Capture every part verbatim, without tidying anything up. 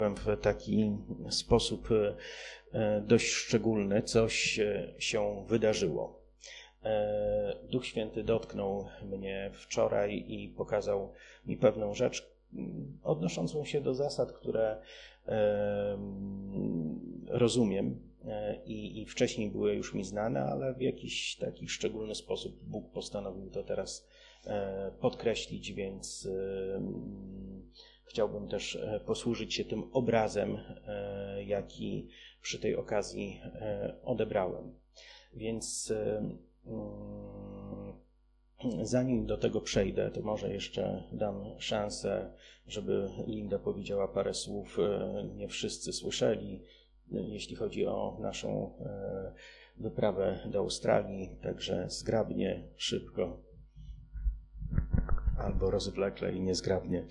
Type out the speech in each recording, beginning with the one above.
w taki sposób dość szczególny, coś się wydarzyło. Duch Święty dotknął mnie wczoraj i pokazał mi pewną rzecz odnoszącą się do zasad, które rozumiem i, i wcześniej były już mi znane, ale w jakiś taki szczególny sposób Bóg postanowił to teraz podkreślić, więc chciałbym też posłużyć się tym obrazem, jaki przy tej okazji odebrałem. Więc zanim do tego przejdę, to może jeszcze dam szansę, żeby Linda powiedziała parę słów. Nie wszyscy słyszeli, jeśli chodzi o naszą wyprawę do Australii, także zgrabnie, szybko, albo rozwlekle i niezgrabnie.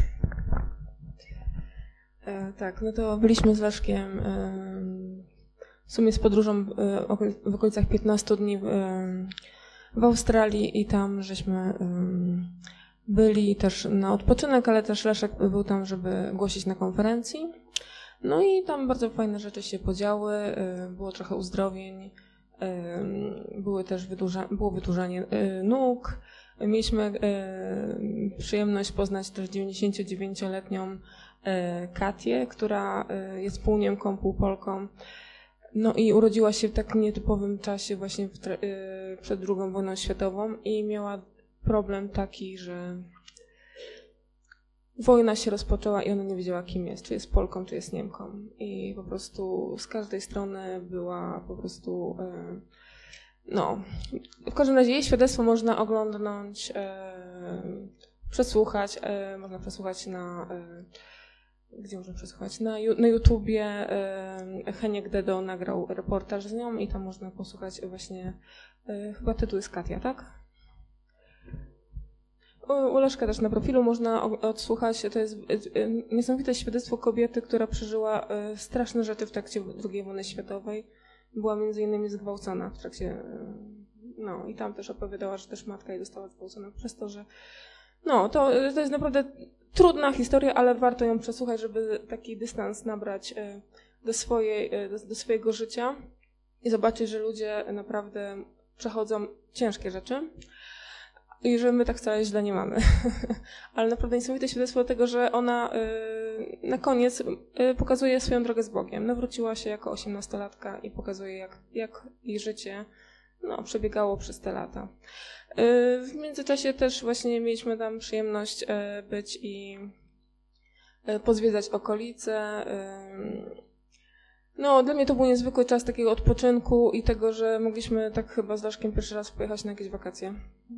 E, tak, no to byliśmy z Leszkiem e, w sumie z podróżą e, w okolicach piętnastu dni w, e, w Australii i tam żeśmy e, byli też na odpoczynek, ale też Leszek był tam, żeby głosić na konferencji. No i tam bardzo fajne rzeczy się podziały, e, było trochę uzdrowień, e, były też wydłuża, było wydłużanie e, nóg. Mieliśmy e, przyjemność poznać też dziewięćdziesięciodziewięcioletnią e, Katię, która e, jest pół Niemką, pół Polką. No i urodziła się w tak nietypowym czasie właśnie w, e, przed drugą wojną światową i miała problem taki, że wojna się rozpoczęła i ona nie wiedziała, kim jest, czy jest Polką, czy jest Niemką. I po prostu z każdej strony była po prostu... E, No, w każdym razie jej świadectwo można oglądnąć, e, przesłuchać, e, można przesłuchać na, e, gdzie można przesłuchać? Na, na YouTubie e, Heniek Dedo nagrał reportaż z nią i tam można posłuchać właśnie, e, chyba tytuł jest Katia, tak? U, u Leszka też na profilu można odsłuchać, to jest e, niesamowite świadectwo kobiety, która przeżyła e, straszne rzeczy w trakcie drugiej wojny światowej. Była między innymi zgwałcona w trakcie, no i tam też opowiadała, że też matka jej została zgwałcona przez to, że no, to, to jest naprawdę trudna historia, ale warto ją przesłuchać, żeby taki dystans nabrać do, swojej, do, do swojego życia i zobaczyć, że ludzie naprawdę przechodzą ciężkie rzeczy i że my tak wcale źle nie mamy. Ale naprawdę niesamowite świadectwo tego, że ona y, na koniec y, pokazuje swoją drogę z Bogiem. Nawróciła się jako osiemnastolatka i pokazuje, jak, jak jej życie no, przebiegało przez te lata. Y, w międzyczasie też właśnie mieliśmy tam przyjemność y, być i y, pozwiedzać okolice. Y, no, dla mnie to był niezwykły czas takiego odpoczynku i tego, że mogliśmy tak chyba z Leszkiem pierwszy raz pojechać na jakieś wakacje.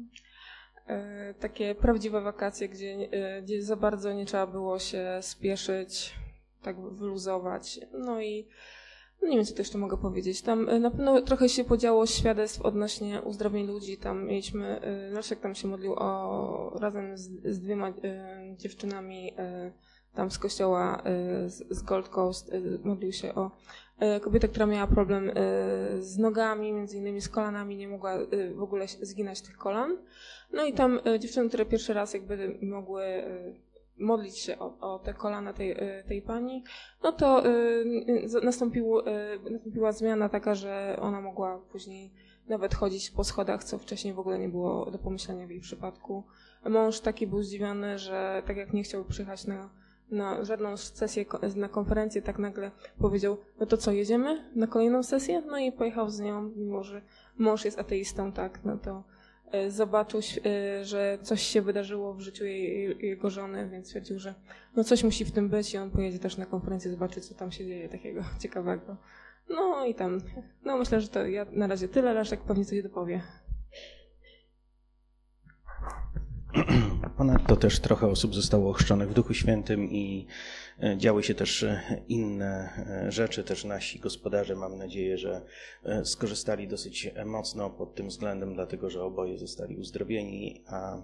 Takie prawdziwe wakacje, gdzie, gdzie za bardzo nie trzeba było się spieszyć, tak wyluzować. No i no nie wiem, co to jeszcze mogę powiedzieć. Tam na pewno trochę się podziało świadectw odnośnie uzdrowień ludzi. Tam mieliśmy, Leszek tam się modlił o, razem z, z dwiema y, dziewczynami y, tam z kościoła y, z, z Gold Coast. Y, modlił się o y, kobietę, która miała problem y, z nogami, między innymi z kolanami, nie mogła y, w ogóle zginać tych kolan. No i tam y, dziewczyny, które pierwszy raz jakby mogły y, modlić się o, o te kolana tej, y, tej pani, no to y, nastąpił, y, nastąpiła zmiana taka, że ona mogła później nawet chodzić po schodach, co wcześniej w ogóle nie było do pomyślenia w jej przypadku. Mąż taki był zdziwiony, że tak jak nie chciał przyjechać na, na żadną sesję, na konferencję, tak nagle powiedział, no to co, jedziemy na kolejną sesję? No i pojechał z nią, mimo że mąż jest ateistą, tak, no to zobaczył, że coś się wydarzyło w życiu jej, jego żony, więc stwierdził, że no coś musi w tym być i on pojedzie też na konferencję zobaczyć, co tam się dzieje takiego ciekawego. No i tam, no myślę, że to ja na razie tyle, Leszek pewnie coś dopowie. Ponadto też trochę osób zostało ochrzczonych w Duchu Świętym i działy się też inne rzeczy. Też nasi gospodarze, mam nadzieję, że skorzystali dosyć mocno pod tym względem, dlatego że oboje zostali uzdrowieni, a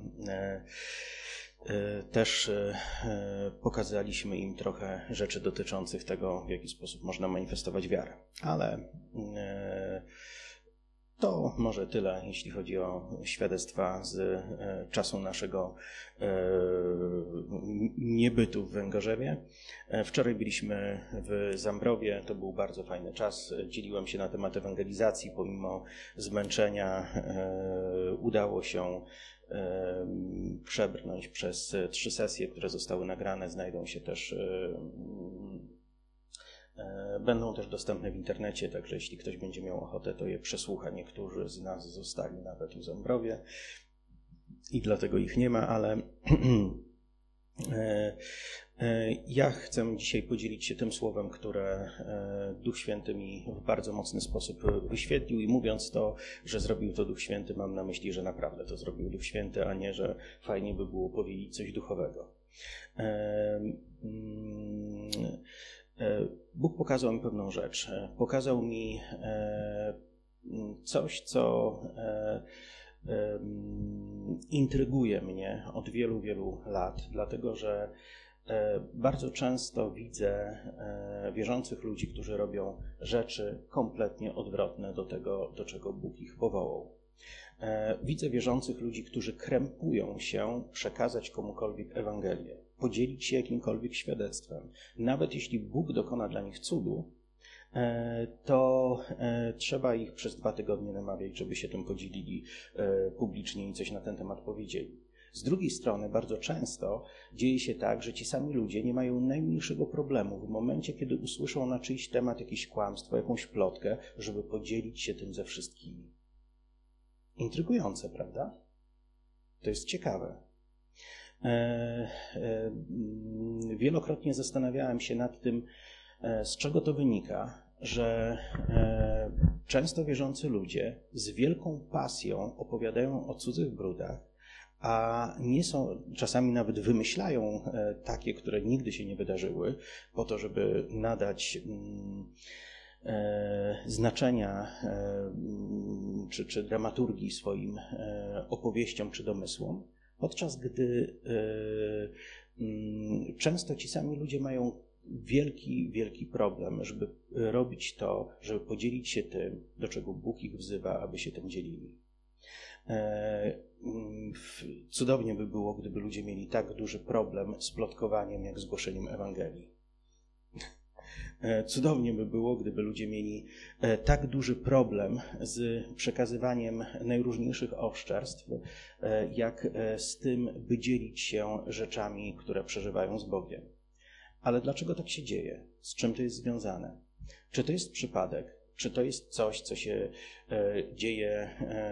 też pokazaliśmy im trochę rzeczy dotyczących tego, w jaki sposób można manifestować wiarę. Ale To może tyle, jeśli chodzi o świadectwa z e, czasu naszego e, niebytu w Węgorzewie. E, wczoraj byliśmy w Zambrowie, to był bardzo fajny czas. Dzieliłem się na temat ewangelizacji, pomimo zmęczenia e, udało się e, przebrnąć przez trzy sesje, które zostały nagrane. Znajdą się też e, Będą też dostępne w internecie, także jeśli ktoś będzie miał ochotę, to je przesłucha. Niektórzy z nas zostali nawet w Zambrowie i dlatego ich nie ma, ale ja chcę dzisiaj podzielić się tym słowem, które Duch Święty mi w bardzo mocny sposób wyświetlił i mówiąc to, że zrobił to Duch Święty, mam na myśli, że naprawdę to zrobił Duch Święty, a nie, że fajnie by było powiedzieć coś duchowego. Bóg pokazał mi pewną rzecz. Pokazał mi coś, co intryguje mnie od wielu, wielu lat, dlatego że bardzo często widzę wierzących ludzi, którzy robią rzeczy kompletnie odwrotne do tego, do czego Bóg ich powołał. Widzę wierzących ludzi, którzy krępują się przekazać komukolwiek Ewangelię, podzielić się jakimkolwiek świadectwem. Nawet jeśli Bóg dokona dla nich cudu, to trzeba ich przez dwa tygodnie namawiać, żeby się tym podzielili publicznie i coś na ten temat powiedzieli. Z drugiej strony bardzo często dzieje się tak, że ci sami ludzie nie mają najmniejszego problemu w momencie, kiedy usłyszą na czyjś temat jakieś kłamstwo, jakąś plotkę, żeby podzielić się tym ze wszystkimi. Intrygujące, prawda? To jest ciekawe. E, e, wielokrotnie zastanawiałem się nad tym, e, z czego to wynika, że e, często wierzący ludzie z wielką pasją opowiadają o cudzych brudach, a nie są, czasami nawet wymyślają e, takie, które nigdy się nie wydarzyły, po to, żeby nadać mm, e, znaczenia e, czy, czy dramaturgii swoim e, opowieściom czy domysłom, podczas gdy e, m, często ci sami ludzie mają wielki, wielki problem, żeby robić to, żeby podzielić się tym, do czego Bóg ich wzywa, aby się tym dzielili. E, cudownie by było, gdyby ludzie mieli tak duży problem z plotkowaniem, jak z głoszeniem Ewangelii. Cudownie by było, gdyby ludzie mieli tak duży problem z przekazywaniem najróżniejszych oszczerstw, jak z tym, by dzielić się rzeczami, które przeżywają z Bogiem. Ale dlaczego tak się dzieje? Z czym to jest związane? Czy to jest przypadek? Czy to jest coś, co się dzieje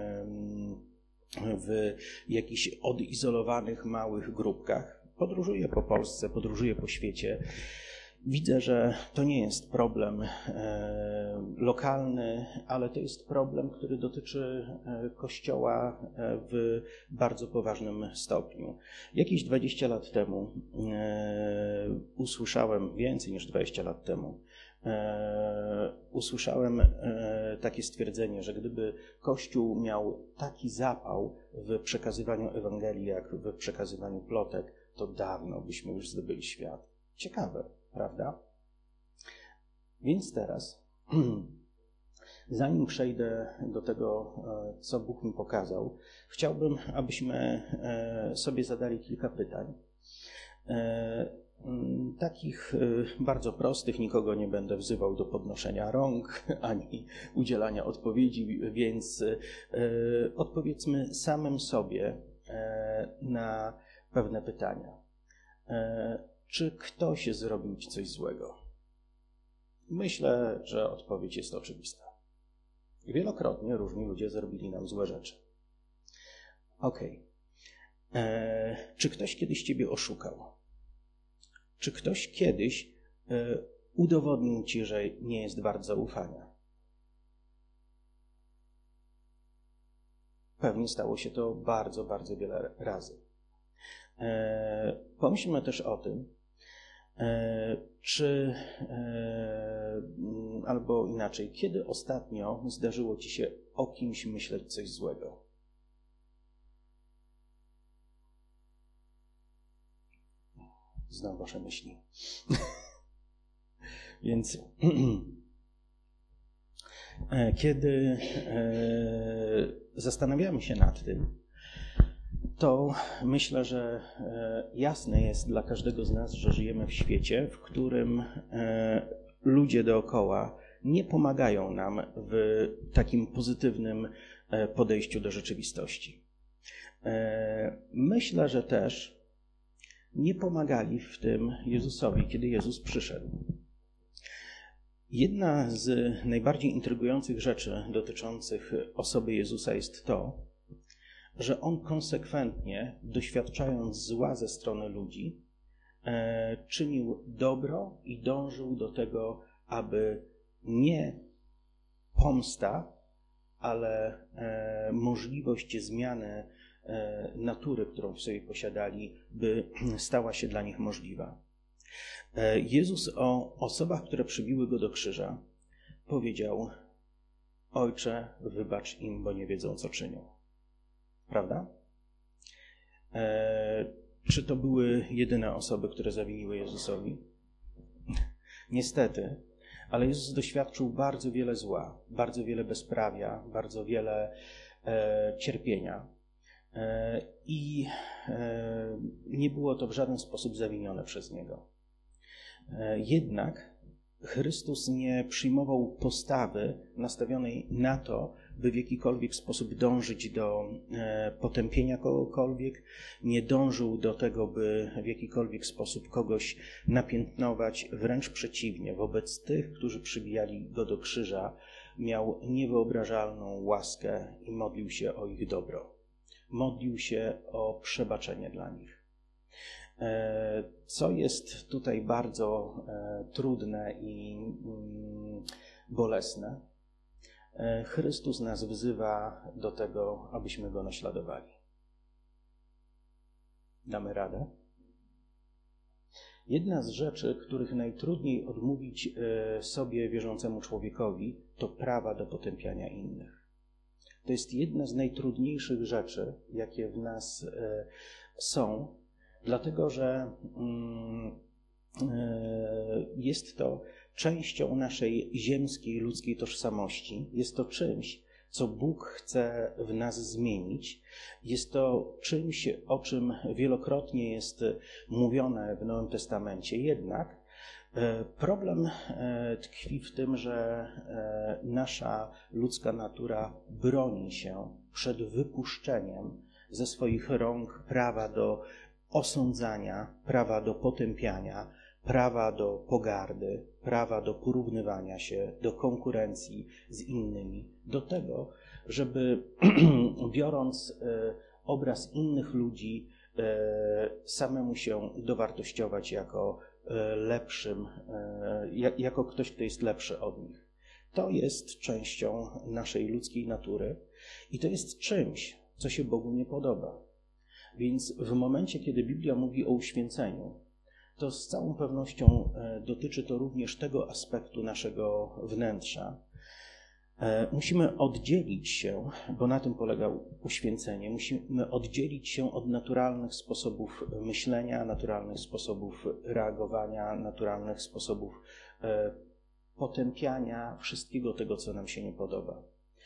w jakichś odizolowanych, małych grupkach? Podróżuję po Polsce, podróżuję po świecie. Widzę, że to nie jest problem e, lokalny, ale to jest problem, który dotyczy e, Kościoła e, w bardzo poważnym stopniu. Jakieś dwadzieścia lat temu e, usłyszałem, więcej niż dwadzieścia lat temu, e, usłyszałem e, takie stwierdzenie, że gdyby Kościół miał taki zapał w przekazywaniu Ewangelii, jak w przekazywaniu plotek, to dawno byśmy już zdobyli świat. Ciekawe. Prawda? Więc teraz, zanim przejdę do tego, co Bóg mi pokazał, chciałbym, abyśmy sobie zadali kilka pytań. Takich bardzo prostych, nikogo nie będę wzywał do podnoszenia rąk, ani udzielania odpowiedzi, więc odpowiedzmy samym sobie na pewne pytania. Czy ktoś zrobił ci coś złego? Myślę, że odpowiedź jest oczywista. Wielokrotnie różni ludzie zrobili nam złe rzeczy. Okej. Okay. Czy ktoś kiedyś ciebie oszukał? Czy ktoś kiedyś e, udowodnił ci, że nie jest wart zaufania? Pewnie stało się to bardzo, bardzo wiele razy. E, pomyślmy też o tym, e, czy, e, albo inaczej, kiedy ostatnio zdarzyło ci się o kimś myśleć coś złego? Znam wasze myśli. Więc Kiedy zastanawiamy się nad tym, to myślę, że jasne jest dla każdego z nas, że żyjemy w świecie, w którym ludzie dookoła nie pomagają nam w takim pozytywnym podejściu do rzeczywistości. Myślę, że też nie pomagali w tym Jezusowi, kiedy Jezus przyszedł. Jedna z najbardziej intrygujących rzeczy dotyczących osoby Jezusa jest to, że On konsekwentnie, doświadczając zła ze strony ludzi, czynił dobro i dążył do tego, aby nie pomsta, ale możliwość zmiany natury, którą w sobie posiadali, by stała się dla nich możliwa. Jezus o osobach, które przybiły Go do krzyża, powiedział: Ojcze, wybacz im, bo nie wiedzą, co czynią. Prawda? E, czy to były jedyne osoby, które zawiniły Jezusowi? Niestety, ale Jezus doświadczył bardzo wiele zła, bardzo wiele bezprawia, bardzo wiele e, cierpienia. E, I e, nie było to w żaden sposób zawinione przez Niego. E, jednak Chrystus nie przyjmował postawy nastawionej na to, by w jakikolwiek sposób dążyć do potępienia kogokolwiek, nie dążył do tego, by w jakikolwiek sposób kogoś napiętnować, wręcz przeciwnie. Wobec tych, którzy przybijali Go do krzyża, miał niewyobrażalną łaskę i modlił się o ich dobro. Modlił się o przebaczenie dla nich. Co jest tutaj bardzo trudne i bolesne, Chrystus nas wzywa do tego, abyśmy Go naśladowali. Damy radę? Jedna z rzeczy, których najtrudniej odmówić sobie, wierzącemu człowiekowi, to prawa do potępiania innych. To jest jedna z najtrudniejszych rzeczy, jakie w nas są, dlatego że jest to częścią naszej ziemskiej, ludzkiej tożsamości. Jest to czymś, co Bóg chce w nas zmienić. Jest to czymś, o czym wielokrotnie jest mówione w Nowym Testamencie. Jednak problem tkwi w tym, że nasza ludzka natura broni się przed wypuszczeniem ze swoich rąk prawa do osądzania, prawa do potępiania, prawa do pogardy, prawa do porównywania się, do konkurencji z innymi, do tego, żeby biorąc obraz innych ludzi, samemu się dowartościować jako lepszym, jako ktoś, kto jest lepszy od nich. To jest częścią naszej ludzkiej natury i to jest czymś, co się Bogu nie podoba. Więc w momencie, kiedy Biblia mówi o uświęceniu, to z całą pewnością dotyczy to również tego aspektu naszego wnętrza. Musimy oddzielić się, bo na tym polega uświęcenie, musimy oddzielić się od naturalnych sposobów myślenia, naturalnych sposobów reagowania, naturalnych sposobów potępiania wszystkiego tego, co nam się nie podoba.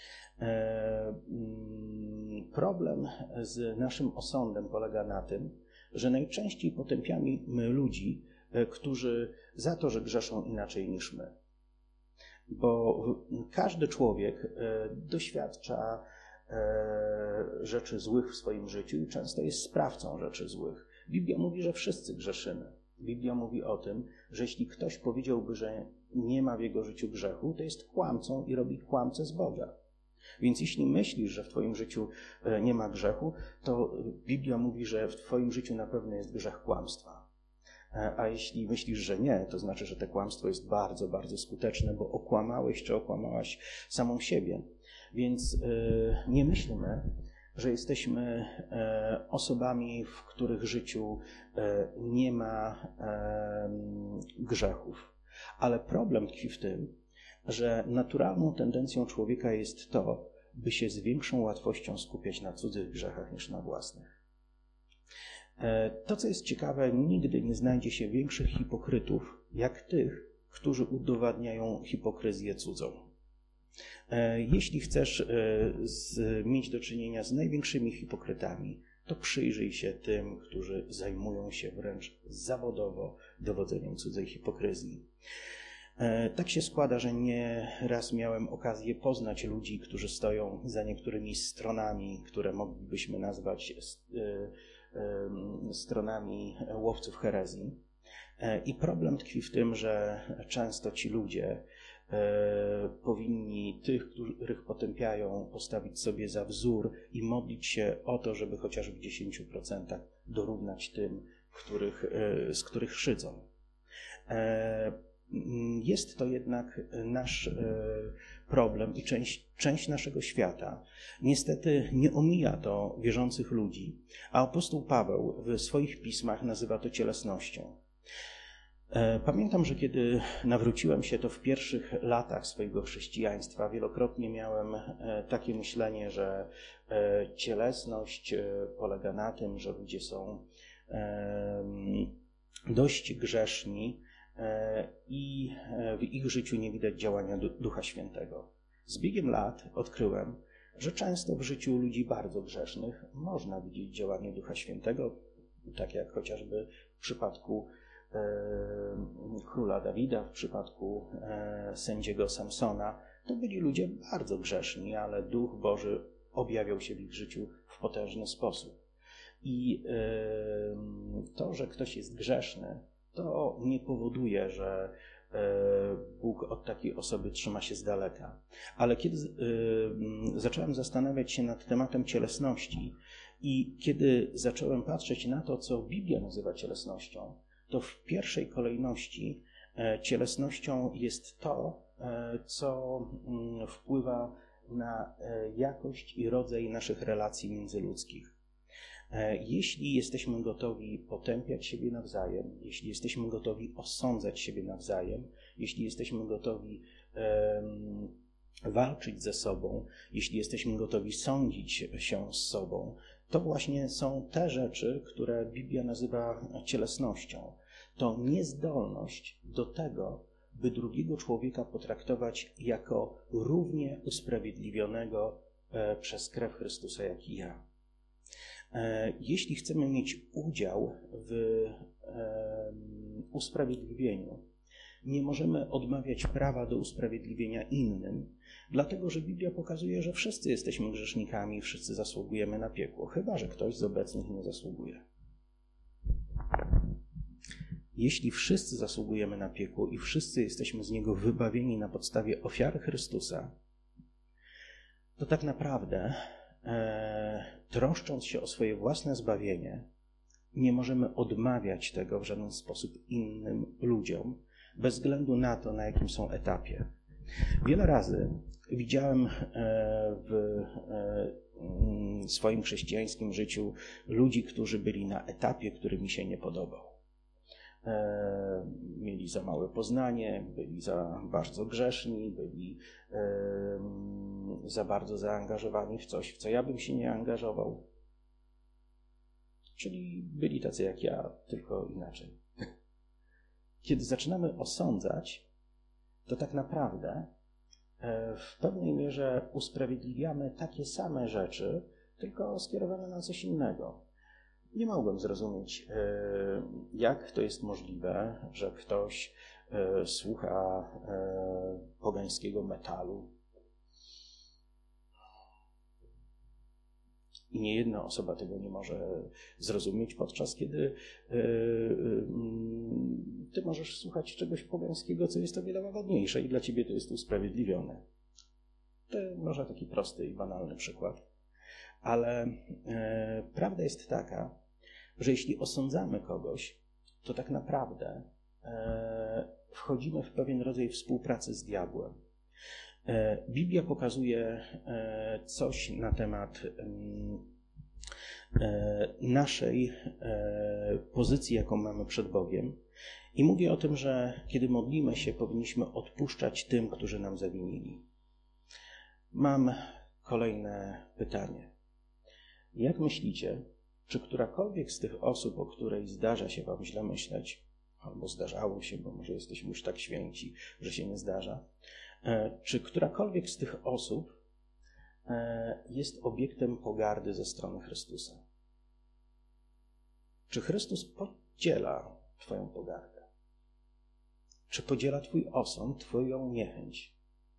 Problem z naszym osądem polega na tym, że najczęściej potępiamy ludzi, którzy za to, że grzeszą inaczej niż my. Bo każdy człowiek doświadcza rzeczy złych w swoim życiu i często jest sprawcą rzeczy złych. Biblia mówi, że wszyscy grzeszymy. Biblia mówi o tym, że jeśli ktoś powiedziałby, że nie ma w jego życiu grzechu, to jest kłamcą i robi kłamcę z Boga. Więc jeśli myślisz, że w twoim życiu nie ma grzechu, to Biblia mówi, że w twoim życiu na pewno jest grzech kłamstwa. A jeśli myślisz, że nie, to znaczy, że to kłamstwo jest bardzo, bardzo skuteczne, bo okłamałeś czy okłamałaś samą siebie. Więc nie myślmy, że jesteśmy osobami, w których życiu nie ma grzechów. Ale problem tkwi w tym, że naturalną tendencją człowieka jest to, by się z większą łatwością skupiać na cudzych grzechach niż na własnych. To, co jest ciekawe, nigdy nie znajdzie się większych hipokrytów, jak tych, którzy udowadniają hipokryzję cudzą. Jeśli chcesz z, mieć do czynienia z największymi hipokrytami, to przyjrzyj się tym, którzy zajmują się wręcz zawodowo dowodzeniem cudzej hipokryzji. Tak się składa, że nie raz miałem okazję poznać ludzi, którzy stoją za niektórymi stronami, które moglibyśmy nazwać stronami łowców herezji. I problem tkwi w tym, że często ci ludzie powinni tych, których potępiają, postawić sobie za wzór i modlić się o to, żeby chociaż w dziesięciu procentach dorównać tym, których, z których szydzą. Jest to jednak nasz problem i część, część naszego świata. Niestety nie omija to wierzących ludzi, a apostoł Paweł w swoich pismach nazywa to cielesnością. Pamiętam, że kiedy nawróciłem się, to w pierwszych latach swojego chrześcijaństwa wielokrotnie miałem takie myślenie, że cielesność polega na tym, że ludzie są dość grzeszni i w ich życiu nie widać działania Ducha Świętego. Z biegiem lat odkryłem, że często w życiu ludzi bardzo grzesznych można widzieć działanie Ducha Świętego, tak jak chociażby w przypadku króla Dawida, w przypadku sędziego Samsona. To byli ludzie bardzo grzeszni, ale Duch Boży objawiał się w ich życiu w potężny sposób. I to, że ktoś jest grzeszny, to nie powoduje, że Bóg od takiej osoby trzyma się z daleka. Ale kiedy zacząłem zastanawiać się nad tematem cielesności i kiedy zacząłem patrzeć na to, co Biblia nazywa cielesnością, to w pierwszej kolejności cielesnością jest to, co wpływa na jakość i rodzaj naszych relacji międzyludzkich. Jeśli jesteśmy gotowi potępiać siebie nawzajem, jeśli jesteśmy gotowi osądzać siebie nawzajem, jeśli jesteśmy gotowi walczyć ze sobą, jeśli jesteśmy gotowi sądzić się z sobą, to właśnie są te rzeczy, które Biblia nazywa cielesnością. To niezdolność do tego, by drugiego człowieka potraktować jako równie usprawiedliwionego przez krew Chrystusa, jak i ja. Jeśli chcemy mieć udział w usprawiedliwieniu, nie możemy odmawiać prawa do usprawiedliwienia innym, dlatego że Biblia pokazuje, że wszyscy jesteśmy grzesznikami i wszyscy zasługujemy na piekło, chyba że ktoś z obecnych nie zasługuje. Jeśli wszyscy zasługujemy na piekło i wszyscy jesteśmy z niego wybawieni na podstawie ofiary Chrystusa, to tak naprawdę, e, troszcząc się o swoje własne zbawienie, nie możemy odmawiać tego w żaden sposób innym ludziom, bez względu na to, na jakim są etapie. Wiele razy widziałem w swoim chrześcijańskim życiu ludzi, którzy byli na etapie, który mi się nie podobał. Mieli za małe poznanie, byli za bardzo grzeszni, byli za bardzo zaangażowani w coś, w co ja bym się nie angażował. Czyli byli tacy jak ja, tylko inaczej. Kiedy zaczynamy osądzać, to tak naprawdę w pewnej mierze usprawiedliwiamy takie same rzeczy, tylko skierowane na coś innego. Nie mogłem zrozumieć, jak to jest możliwe, że ktoś słucha pogańskiego metalu i nie jedna osoba tego nie może zrozumieć, podczas kiedy ty możesz słuchać czegoś pogańskiego, co jest o wiele łagodniejsze i dla ciebie to jest usprawiedliwione. To może taki prosty i banalny przykład. Ale e, prawda jest taka, że jeśli osądzamy kogoś, to tak naprawdę e, wchodzimy w pewien rodzaj współpracy z diabłem. E, Biblia pokazuje e, coś na temat e, naszej e, pozycji, jaką mamy przed Bogiem. I mówi o tym, że kiedy modlimy się, powinniśmy odpuszczać tym, którzy nam zawinili. Mam kolejne pytanie. Jak myślicie, czy którakolwiek z tych osób, o której zdarza się wam źle myśleć, albo zdarzało się, bo może jesteśmy już tak święci, że się nie zdarza, Czy którakolwiek z tych osób jest obiektem pogardy ze strony Chrystusa? Czy Chrystus podziela Twoją pogardę? Czy podziela Twój osąd, Twoją niechęć?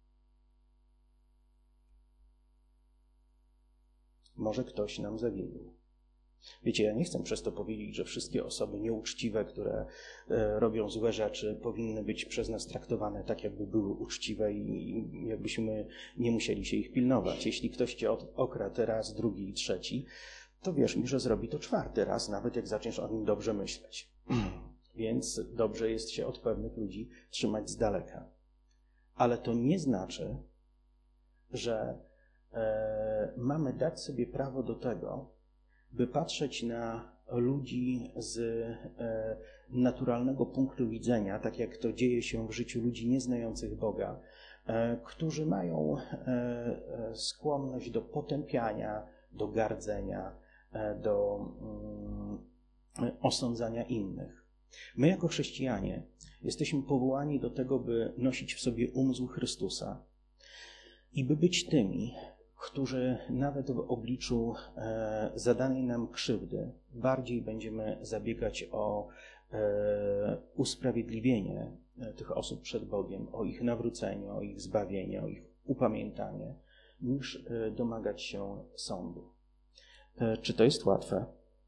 Może ktoś nam zawinił. Wiecie, ja nie chcę przez to powiedzieć, że wszystkie osoby nieuczciwe, które e, robią złe rzeczy, powinny być przez nas traktowane tak, jakby były uczciwe i jakbyśmy nie musieli się ich pilnować. Jeśli ktoś cię okradł raz, drugi i trzeci, to wierz mi, że zrobi to czwarty raz, nawet jak zaczniesz o nim dobrze myśleć. Więc dobrze jest się od pewnych ludzi trzymać z daleka. Ale to nie znaczy, że e, mamy dać sobie prawo do tego, by patrzeć na ludzi z e, naturalnego punktu widzenia, tak jak to dzieje się w życiu ludzi nieznających Boga, e, którzy mają e, skłonność do potępiania, do gardzenia, e, do mm, osądzania innych. My jako chrześcijanie jesteśmy powołani do tego, by nosić w sobie umysł Chrystusa i by być tymi, którzy nawet w obliczu e, zadanej nam krzywdy bardziej będziemy zabiegać o e, usprawiedliwienie tych osób przed Bogiem, o ich nawrócenie, o ich zbawienie, o ich upamiętanie, niż e, domagać się sądu. E, czy to jest łatwe?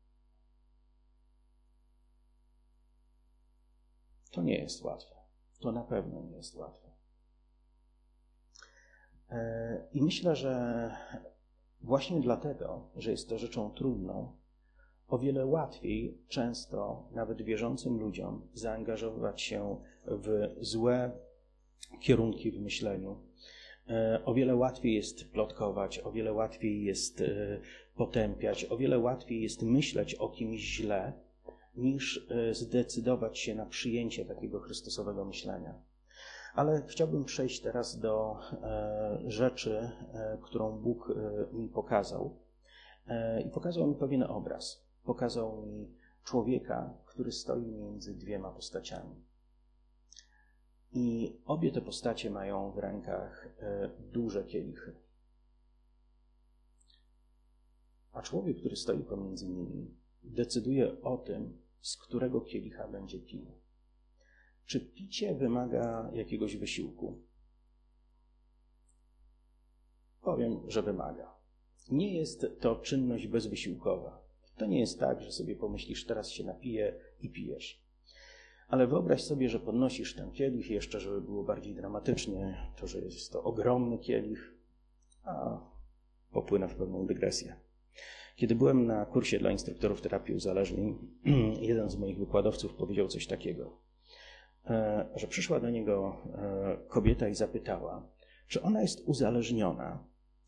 To nie jest łatwe. To na pewno nie jest łatwe. I myślę, że właśnie dlatego, że jest to rzeczą trudną, o wiele łatwiej często nawet wierzącym ludziom zaangażować się w złe kierunki w myśleniu. O wiele łatwiej jest plotkować, o wiele łatwiej jest potępiać, o wiele łatwiej jest myśleć o kimś źle, niż zdecydować się na przyjęcie takiego Chrystusowego myślenia. Ale chciałbym przejść teraz do e, rzeczy, e, którą Bóg e, mi pokazał. E, I pokazał mi pewien obraz. Pokazał mi człowieka, który stoi między dwiema postaciami. I obie te postacie mają w rękach e, duże kielichy. A człowiek, który stoi pomiędzy nimi, decyduje o tym, z którego kielicha będzie pił. Czy picie wymaga jakiegoś wysiłku? Powiem, że wymaga. Nie jest to czynność bezwysiłkowa. To nie jest tak, że sobie pomyślisz, teraz się napiję i pijesz. Ale wyobraź sobie, że podnosisz ten kielich, jeszcze żeby było bardziej dramatycznie, to, że jest to ogromny kielich, a popłynę w pewną dygresję. Kiedy byłem na kursie dla instruktorów terapii uzależnień, jeden z moich wykładowców powiedział coś takiego, że przyszła do niego kobieta i zapytała, czy ona jest uzależniona,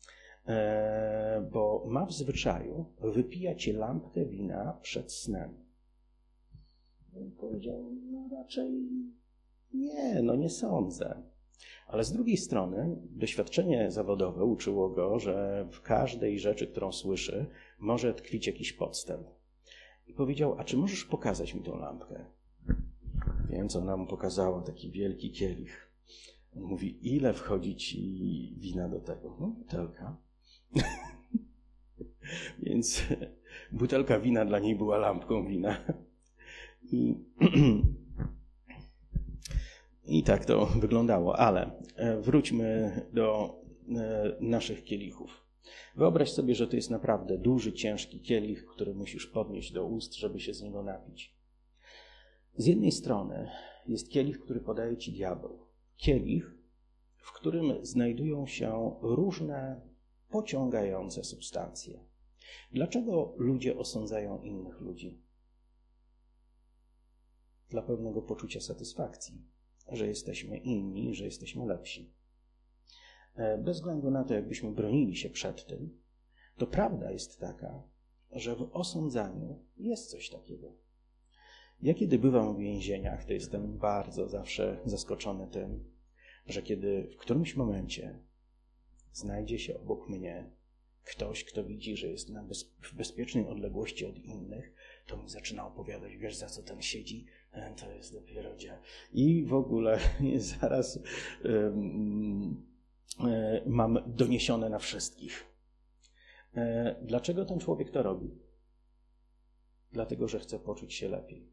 bo ma w zwyczaju wypijać lampkę wina przed snem. I powiedział, no raczej nie, no nie sądzę. Ale z drugiej strony doświadczenie zawodowe uczyło go, że w każdej rzeczy, którą słyszy, może tkwić jakiś podstęp. I powiedział, a czy możesz pokazać mi tą lampkę? Więc ona mu pokazała taki wielki kielich. On mówi, ile wchodzi ci wina do tego? No, butelka. Więc butelka wina dla niej była lampką wina. I, I tak to wyglądało. Ale wróćmy do naszych kielichów. Wyobraź sobie, że to jest naprawdę duży, ciężki kielich, który musisz podnieść do ust, żeby się z niego napić. Z jednej strony jest kielich, który podaje ci diabeł. Kielich, w którym znajdują się różne pociągające substancje. Dlaczego ludzie osądzają innych ludzi? Dla pewnego poczucia satysfakcji, że jesteśmy inni, że jesteśmy lepsi. Bez względu na to, jakbyśmy bronili się przed tym, to prawda jest taka, że w osądzaniu jest coś takiego. Ja kiedy bywam w więzieniach, to jestem bardzo zawsze zaskoczony tym, że kiedy w którymś momencie znajdzie się obok mnie ktoś, kto widzi, że jest na bez, w bezpiecznej odległości od innych, to mi zaczyna opowiadać, wiesz, za co ten siedzi? to jest dopiero dzień. I w ogóle zaraz um, mam doniesione na wszystkich. Dlaczego ten człowiek to robi? Dlatego, że chce poczuć się lepiej.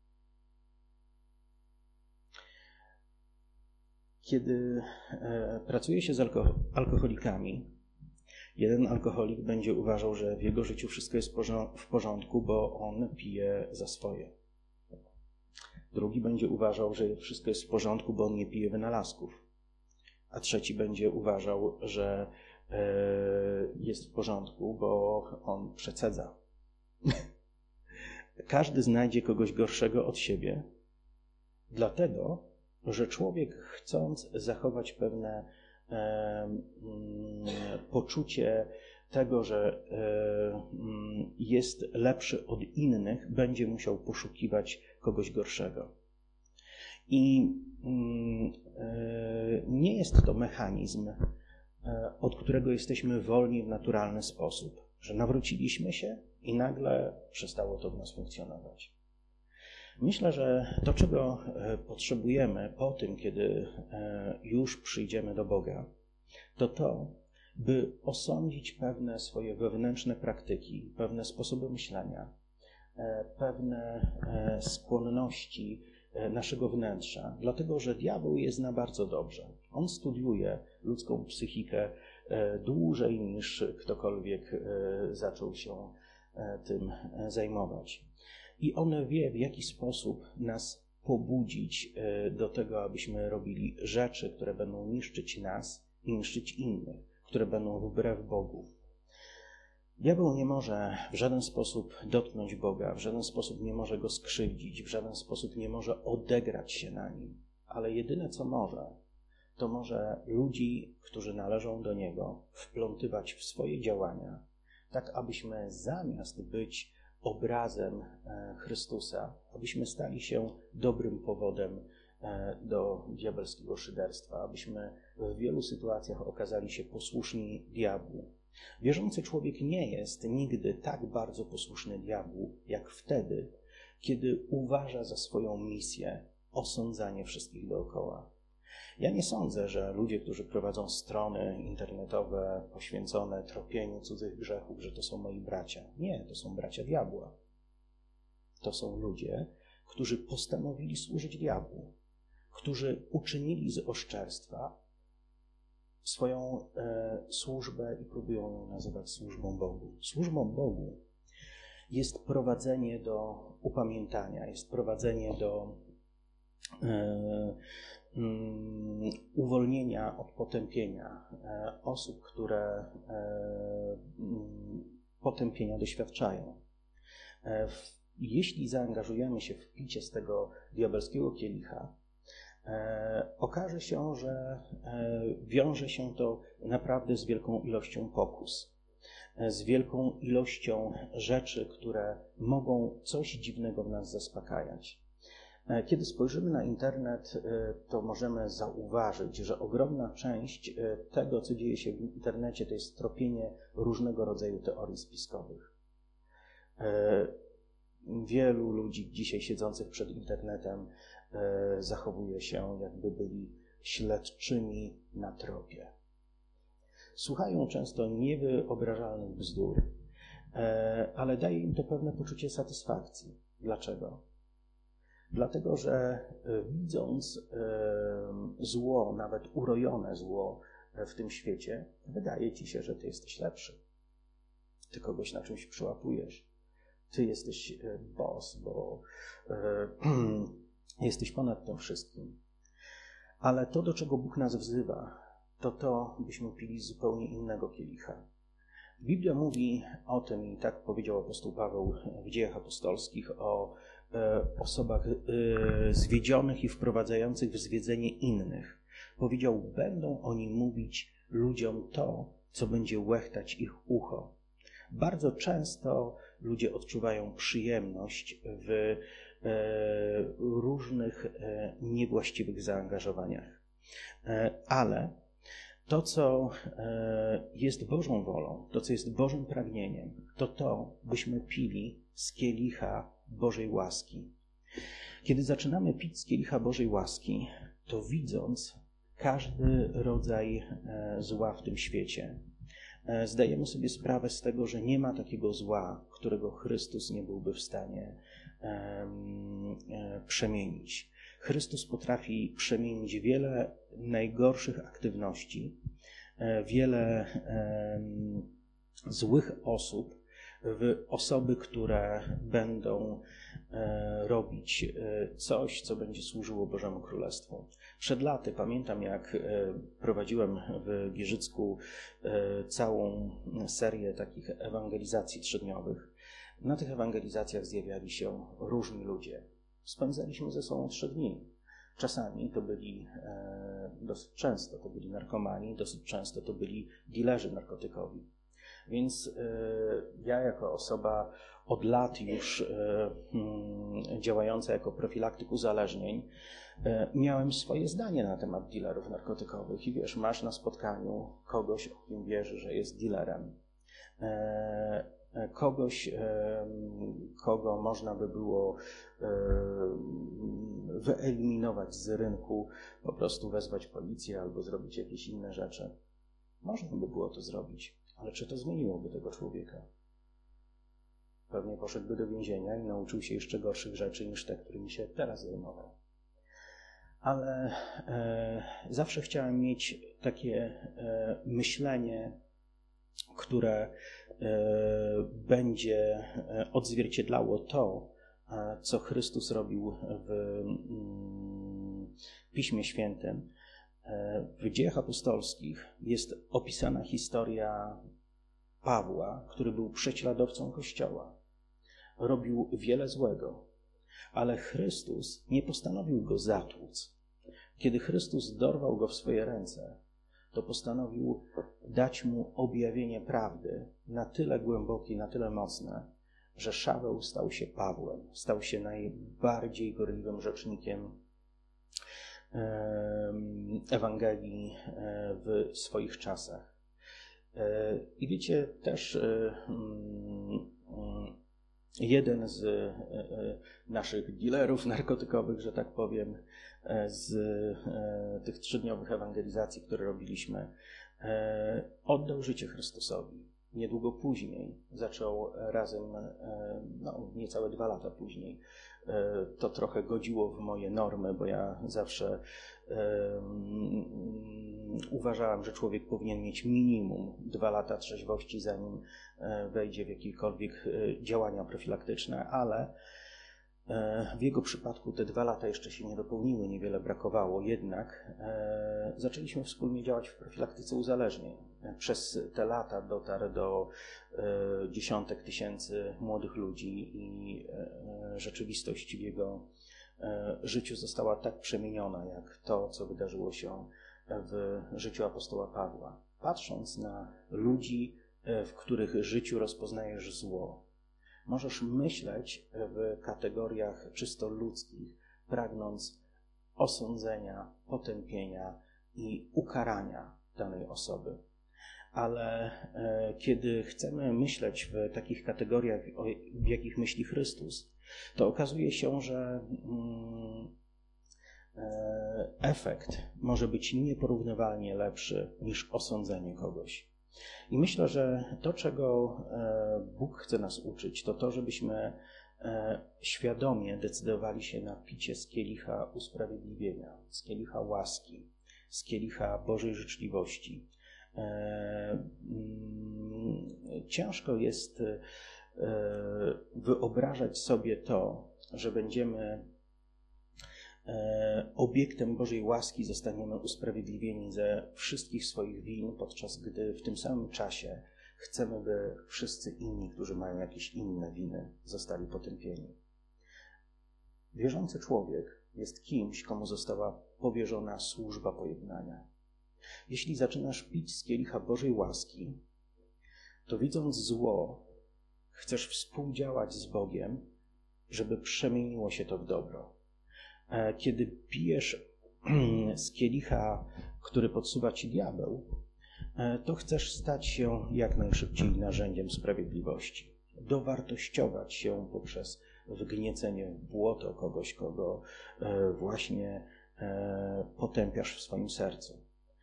Kiedy pracuje się z alko- alkoholikami, jeden alkoholik będzie uważał, że w jego życiu wszystko jest w porządku, bo on pije za swoje. Drugi będzie uważał, że wszystko jest w porządku, bo on nie pije wynalazków. A trzeci będzie uważał, że jest w porządku, bo on przecedza. Każdy znajdzie kogoś gorszego od siebie, dlatego, że człowiek, chcąc zachować pewne e, mm, poczucie tego, że e, jest lepszy od innych, będzie musiał poszukiwać kogoś gorszego. I mm, e, nie jest to mechanizm, e, od którego jesteśmy wolni w naturalny sposób, że nawróciliśmy się i nagle przestało to w nas funkcjonować. Myślę, że to, czego potrzebujemy po tym, kiedy już przyjdziemy do Boga, to to, by osądzić pewne swoje wewnętrzne praktyki, pewne sposoby myślenia, pewne skłonności naszego wnętrza, dlatego że diabeł je zna bardzo dobrze. On studiuje ludzką psychikę dłużej niż ktokolwiek zaczął się tym zajmować. I on wie, w jaki sposób nas pobudzić do tego, abyśmy robili rzeczy, które będą niszczyć nas i niszczyć innych, które będą wbrew Bogu. Diabeł nie może w żaden sposób dotknąć Boga, w żaden sposób nie może go skrzywdzić, w żaden sposób nie może odegrać się na nim. Ale jedyne, co może, to może ludzi, którzy należą do niego, wplątywać w swoje działania, tak abyśmy zamiast być obrazem Chrystusa, abyśmy stali się dobrym powodem do diabelskiego szyderstwa, abyśmy w wielu sytuacjach okazali się posłuszni diabłu. Wierzący człowiek nie jest nigdy tak bardzo posłuszny diabłu, jak wtedy, kiedy uważa za swoją misję osądzanie wszystkich dookoła. Ja nie sądzę, że ludzie, którzy prowadzą strony internetowe poświęcone tropieniu cudzych grzechów, że to są moi bracia. Nie, to są bracia diabła. To są ludzie, którzy postanowili służyć diabłu, którzy uczynili z oszczerstwa swoją e, służbę i próbują ją nazywać służbą Bogu. Służbą Bogu jest prowadzenie do upamiętania, jest prowadzenie do e, um, uwolnienia od potępienia e, osób, które e, um, potępienia doświadczają. E, w, jeśli zaangażujemy się w picie z tego diabelskiego kielicha, E, okaże się, że e, wiąże się to naprawdę z wielką ilością pokus, e, z wielką ilością rzeczy, które mogą coś dziwnego w nas zaspokajać. E, kiedy spojrzymy na internet, e, to możemy zauważyć, że ogromna część e, tego, co dzieje się w internecie, to jest tropienie różnego rodzaju teorii spiskowych. E, wielu ludzi dzisiaj siedzących przed internetem zachowuje się, jakby byli śledczymi na tropie. Słuchają często niewyobrażalnych bzdur, ale daje im to pewne poczucie satysfakcji. Dlaczego? Dlatego, że widząc zło, nawet urojone zło w tym świecie, wydaje ci się, że ty jesteś lepszy. Ty kogoś na czymś przyłapujesz. Ty jesteś boss, bo jesteś ponad tym wszystkim. Ale to, do czego Bóg nas wzywa, to to, byśmy pili z zupełnie innego kielicha. Biblia mówi o tym, i tak powiedział apostoł Paweł w Dziejach Apostolskich, o e, osobach e, zwiedzionych i wprowadzających w zwiedzenie innych. Powiedział, będą oni mówić ludziom to, co będzie łechtać ich ucho. Bardzo często ludzie odczuwają przyjemność w różnych niewłaściwych zaangażowaniach. Ale to, co jest Bożą wolą, to, co jest Bożym pragnieniem, to to, byśmy pili z kielicha Bożej łaski. Kiedy zaczynamy pić z kielicha Bożej łaski, to widząc każdy rodzaj zła w tym świecie, zdajemy sobie sprawę z tego, że nie ma takiego zła, którego Chrystus nie byłby w stanie przemienić. Chrystus potrafi przemienić wiele najgorszych aktywności, wiele złych osób w osoby, które będą robić coś, co będzie służyło Bożemu Królestwu. Przed laty pamiętam, jak prowadziłem w Giżycku całą serię takich ewangelizacji trzydniowych. Na tych ewangelizacjach zjawiali się różni ludzie. Spędzaliśmy ze sobą trzy dni. Czasami to byli, dosyć często to byli narkomani, dosyć często to byli dilerzy narkotykowi. Więc ja jako osoba od lat już działająca jako profilaktyk uzależnień miałem swoje zdanie na temat dilerów narkotykowych. I wiesz, masz na spotkaniu kogoś, o kim wiesz, że jest dilerem. Kogoś, kogo można by było wyeliminować z rynku, po prostu wezwać policję albo zrobić jakieś inne rzeczy. Można by było to zrobić, ale czy to zmieniłoby tego człowieka? Pewnie poszedłby do więzienia i nauczył się jeszcze gorszych rzeczy niż te, którymi się teraz zajmował. Ale e, zawsze chciałem mieć takie e, myślenie, które będzie odzwierciedlało to, co Chrystus robił w Piśmie Świętym. W Dziejach Apostolskich jest opisana historia Pawła, który był prześladowcą Kościoła. Robił wiele złego, ale Chrystus nie postanowił go zatłuc. Kiedy Chrystus dorwał go w swoje ręce, to postanowił dać mu objawienie prawdy na tyle głębokie, na tyle mocne, że Szaweł stał się Pawłem, stał się najbardziej gorliwym rzecznikiem Ewangelii w swoich czasach. I wiecie, też jeden z naszych dealerów narkotykowych, że tak powiem, z tych trzydniowych ewangelizacji, które robiliśmy, oddał życie Chrystusowi. Niedługo później zaczął razem, no niecałe dwa lata później, to trochę godziło w moje normy, bo ja zawsze um, uważałem, że człowiek powinien mieć minimum dwa lata trzeźwości, zanim wejdzie w jakiekolwiek działania profilaktyczne, ale w jego przypadku te dwa lata jeszcze się nie dopełniły, niewiele brakowało, jednak e, zaczęliśmy wspólnie działać w profilaktyce uzależnień. Przez te lata dotarł do e, dziesiątek tysięcy młodych ludzi i e, rzeczywistość w jego e, życiu została tak przemieniona, jak to, co wydarzyło się w życiu apostoła Pawła. Patrząc na ludzi, w których życiu rozpoznajesz zło, możesz myśleć w kategoriach czysto ludzkich, pragnąc osądzenia, potępienia i ukarania danej osoby. Ale e, kiedy chcemy myśleć w takich kategoriach, o, w jakich myśli Chrystus, to okazuje się, że mm, e, efekt może być nieporównywalnie lepszy niż osądzenie kogoś. I myślę, że to, czego Bóg chce nas uczyć, to to, żebyśmy świadomie decydowali się na picie z kielicha usprawiedliwienia, z kielicha łaski, z kielicha Bożej życzliwości. Ciężko jest wyobrażać sobie to, że będziemy obiektem Bożej łaski, zostaniemy usprawiedliwieni ze wszystkich swoich win, podczas gdy w tym samym czasie chcemy, by wszyscy inni, którzy mają jakieś inne winy, zostali potępieni. Wierzący człowiek jest kimś, komu została powierzona służba pojednania. Jeśli zaczynasz pić z kielicha Bożej łaski, to widząc zło, chcesz współdziałać z Bogiem, żeby przemieniło się to w dobro. Kiedy pijesz z kielicha, który podsuwa ci diabeł, to chcesz stać się jak najszybciej narzędziem sprawiedliwości, dowartościować się poprzez wgniecenie w błoto kogoś, kogo właśnie potępiasz w swoim sercu.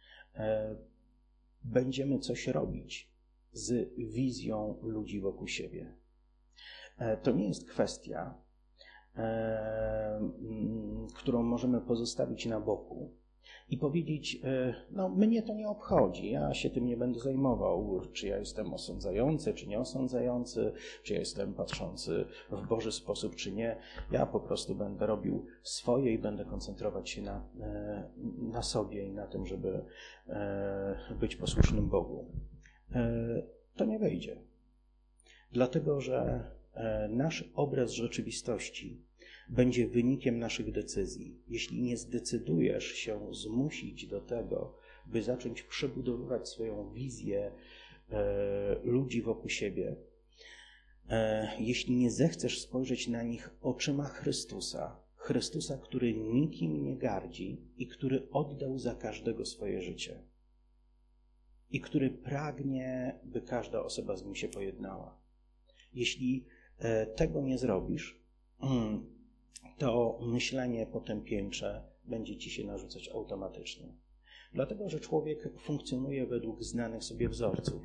Będziemy coś robić z wizją ludzi wokół siebie. To nie jest kwestia, którą możemy pozostawić na boku i powiedzieć, no mnie to nie obchodzi, ja się tym nie będę zajmował, czy ja jestem osądzający, czy nie osądzający, czy ja jestem patrzący w Boży sposób, czy nie. Ja po prostu będę robił swoje i będę koncentrować się na, na sobie i na tym, żeby być posłusznym Bogu. To nie wyjdzie. Dlatego, że nasz obraz rzeczywistości będzie wynikiem naszych decyzji. Jeśli nie zdecydujesz się zmusić do tego, by zacząć przebudowywać swoją wizję e, ludzi wokół siebie, e, jeśli nie zechcesz spojrzeć na nich oczyma Chrystusa, Chrystusa, który nikim nie gardzi i który oddał za każdego swoje życie i który pragnie, by każda osoba z nim się pojednała. Jeśli e, tego nie zrobisz, mm, to myślenie potępieńcze będzie ci się narzucać automatycznie. Dlatego, że człowiek funkcjonuje według znanych sobie wzorców.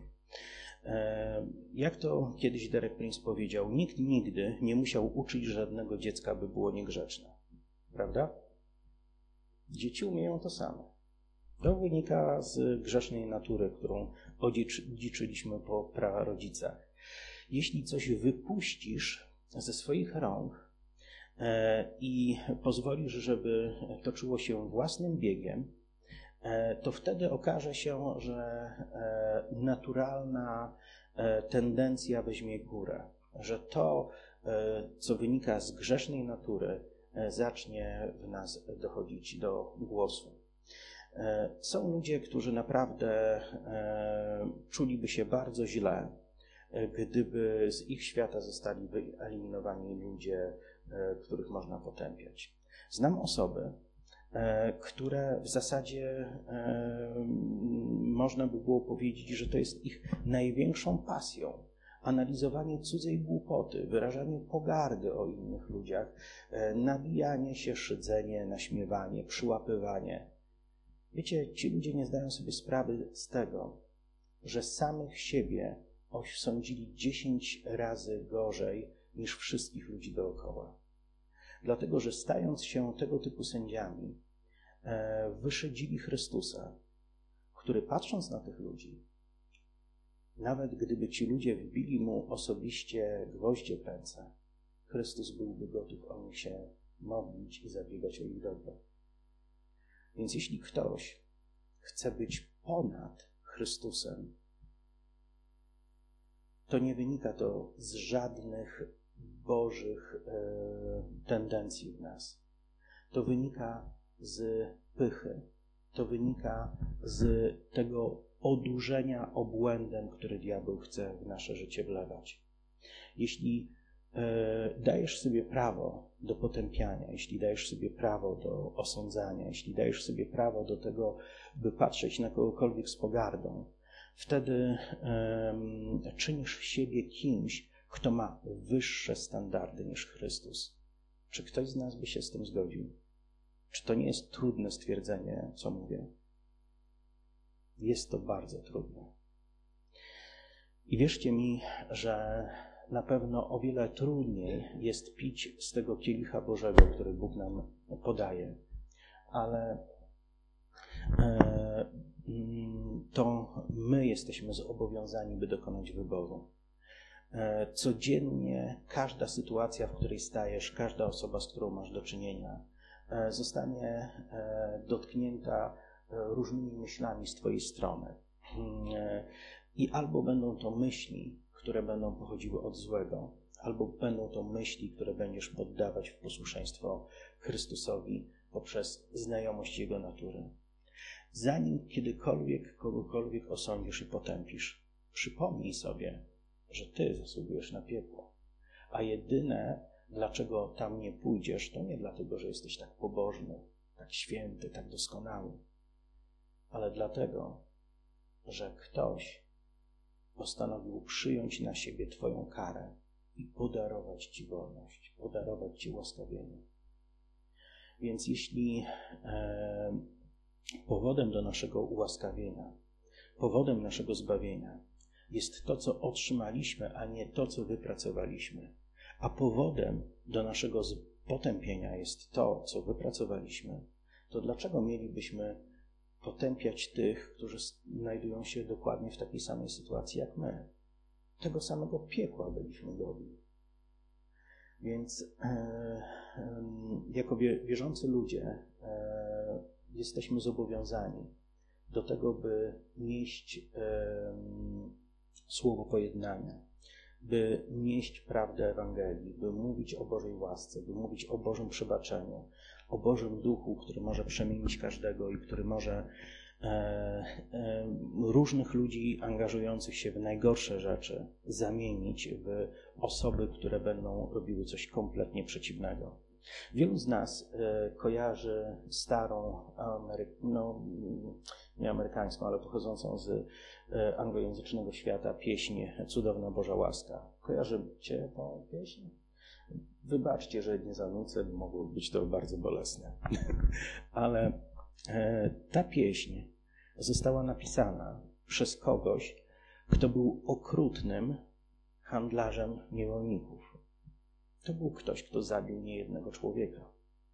Jak to kiedyś Derek Prince powiedział, nikt nigdy nie musiał uczyć żadnego dziecka, by było niegrzeczne. Prawda? Dzieci umieją to samo. To wynika z grzesznej natury, którą odziedziczyliśmy po prarodzicach. Jeśli coś wypuścisz ze swoich rąk, i pozwolisz, żeby toczyło się własnym biegiem, to wtedy okaże się, że naturalna tendencja weźmie górę, że to, co wynika z grzesznej natury, zacznie w nas dochodzić do głosu. Są ludzie, którzy naprawdę czuliby się bardzo źle, gdyby z ich świata zostali wyeliminowani ludzie, których można potępiać. Znam osoby, które w zasadzie można by było powiedzieć, że to jest ich największą pasją. Analizowanie cudzej głupoty, wyrażanie pogardy o innych ludziach, nabijanie się, szydzenie, naśmiewanie, przyłapywanie. Wiecie, ci ludzie nie zdają sobie sprawy z tego, że samych siebie osądzili dziesięć razy gorzej niż wszystkich ludzi dookoła. Dlatego, że stając się tego typu sędziami, wyszydzili Chrystusa, który patrząc na tych ludzi, nawet gdyby ci ludzie wbili mu osobiście gwoździe w ręce, Chrystus byłby gotów o nich się modlić i zabiegać o ich dobro. Więc jeśli ktoś chce być ponad Chrystusem, to nie wynika to z żadnych bożych e, tendencji w nas. To wynika z pychy. To wynika z tego odurzenia obłędem, który diabeł chce w nasze życie wlewać. Jeśli e, dajesz sobie prawo do potępiania, jeśli dajesz sobie prawo do osądzania, jeśli dajesz sobie prawo do tego, by patrzeć na kogokolwiek z pogardą, wtedy um, czynisz siebie kimś, kto ma wyższe standardy niż Chrystus. Czy ktoś z nas by się z tym zgodził? Czy to nie jest trudne stwierdzenie, co mówię? Jest to bardzo trudne. I wierzcie mi, że na pewno o wiele trudniej jest pić z tego kielicha Bożego, który Bóg nam podaje. Ale e, to my jesteśmy zobowiązani, by dokonać wyboru. Codziennie każda sytuacja, w której stajesz, każda osoba, z którą masz do czynienia, zostanie dotknięta różnymi myślami z twojej strony. I albo będą to myśli, które będą pochodziły od złego, albo będą to myśli, które będziesz poddawać w posłuszeństwo Chrystusowi poprzez znajomość Jego natury. Zanim kiedykolwiek kogokolwiek osądzisz i potępisz, przypomnij sobie, że ty zasługujesz na piekło. A jedyne, dlaczego tam nie pójdziesz, to nie dlatego, że jesteś tak pobożny, tak święty, tak doskonały, ale dlatego, że ktoś postanowił przyjąć na siebie twoją karę i podarować Ci wolność, podarować Ci łaskawienie. Więc jeśli e, powodem do naszego ułaskawienia, powodem naszego zbawienia jest to, co otrzymaliśmy, a nie to, co wypracowaliśmy, a powodem do naszego potępienia jest to, co wypracowaliśmy, to dlaczego mielibyśmy potępiać tych, którzy znajdują się dokładnie w takiej samej sytuacji jak my? Tego samego piekła byliśmy godni. Więc e, e, jako wierzący ludzie e, jesteśmy zobowiązani do tego, by nieść e, słowo pojednania, by nieść prawdę Ewangelii, by mówić o Bożej łasce, by mówić o Bożym przebaczeniu, o Bożym Duchu, który może przemienić każdego i który może e, e, różnych ludzi angażujących się w najgorsze rzeczy zamienić w osoby, które będą robiły coś kompletnie przeciwnego. Wielu z nas e, kojarzy starą, Amery- no, nie amerykańską, ale pochodzącą z e, anglojęzycznego świata pieśń Cudowna Boża Łaska. Kojarzycie tą pieśń? Wybaczcie, że nie zanucę, mogło być to bardzo bolesne. Ale e, ta pieśń została napisana przez kogoś, kto był okrutnym handlarzem niewolników. To był ktoś, kto zabił niejednego człowieka.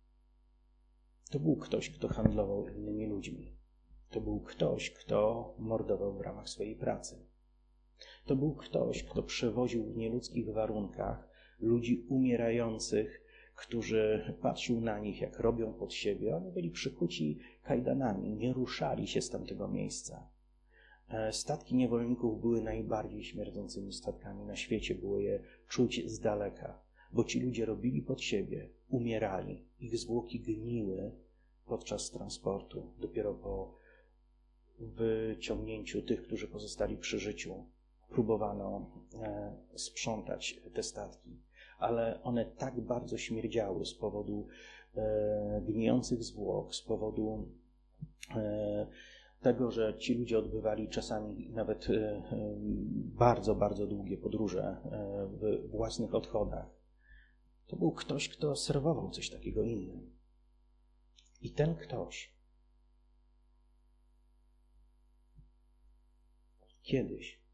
To był ktoś, kto handlował innymi ludźmi. To był ktoś, kto mordował w ramach swojej pracy. To był ktoś, kto przewoził w nieludzkich warunkach ludzi umierających, którzy patrzył na nich, jak robią pod siebie. Oni byli przykuci kajdanami, nie ruszali się z tamtego miejsca. Statki niewolników były najbardziej śmierdzącymi statkami na świecie. Było je czuć z daleka, bo ci ludzie robili pod siebie, umierali. Ich zwłoki gniły podczas transportu. Dopiero po wyciągnięciu tych, którzy pozostali przy życiu, próbowano e, sprzątać te statki. Ale one tak bardzo śmierdziały z powodu e, gnijących zwłok, z powodu e, tego, że ci ludzie odbywali czasami nawet e, e, bardzo, bardzo długie podróże e, w własnych odchodach. To był ktoś, kto serwował coś takiego innym. I ten ktoś kiedyś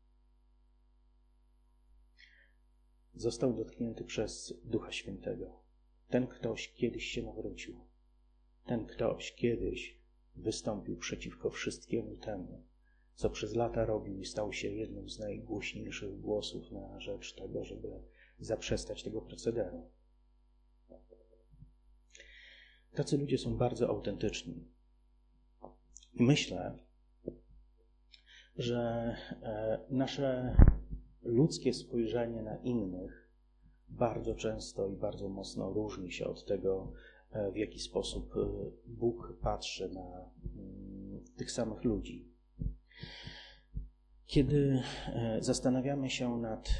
został dotknięty przez Ducha Świętego. Ten ktoś kiedyś się nawrócił. Ten ktoś kiedyś wystąpił przeciwko wszystkiemu temu, co przez lata robił i stał się jednym z najgłośniejszych głosów na rzecz tego, żeby zaprzestać tego procederu. Tacy ludzie są bardzo autentyczni. I myślę, że nasze ludzkie spojrzenie na innych bardzo często i bardzo mocno różni się od tego, w jaki sposób Bóg patrzy na tych samych ludzi. Kiedy zastanawiamy się nad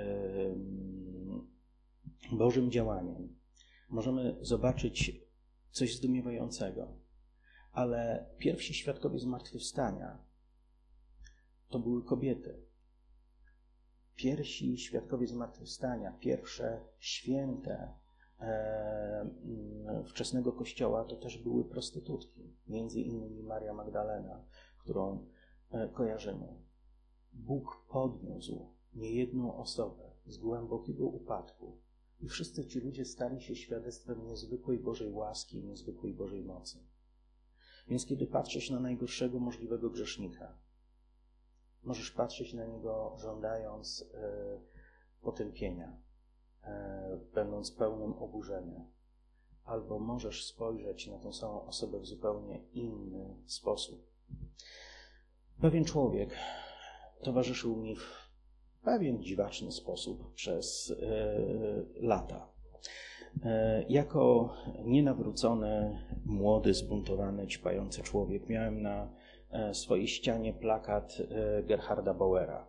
Bożym działaniem, możemy zobaczyć coś zdumiewającego, ale pierwsi świadkowie zmartwychwstania to były kobiety. Pierwsi świadkowie zmartwychwstania, pierwsze święte e, wczesnego Kościoła to też były prostytutki. Między innymi Maria Magdalena, którą e, kojarzymy. Bóg podniósł niejedną osobę z głębokiego upadku i wszyscy ci ludzie stali się świadectwem niezwykłej Bożej łaski i niezwykłej Bożej mocy. Więc kiedy patrzysz na najgorszego możliwego grzesznika, możesz patrzeć na niego żądając e, potępienia, e, będąc pełnym oburzenia. Albo możesz spojrzeć na tę samą osobę w zupełnie inny sposób. Pewien człowiek towarzyszył mi w pewien dziwaczny sposób przez e, lata. E, jako nienawrócony, młody, zbuntowany, ćpający człowiek miałem na swojej ścianie plakat Gerharda Bauera.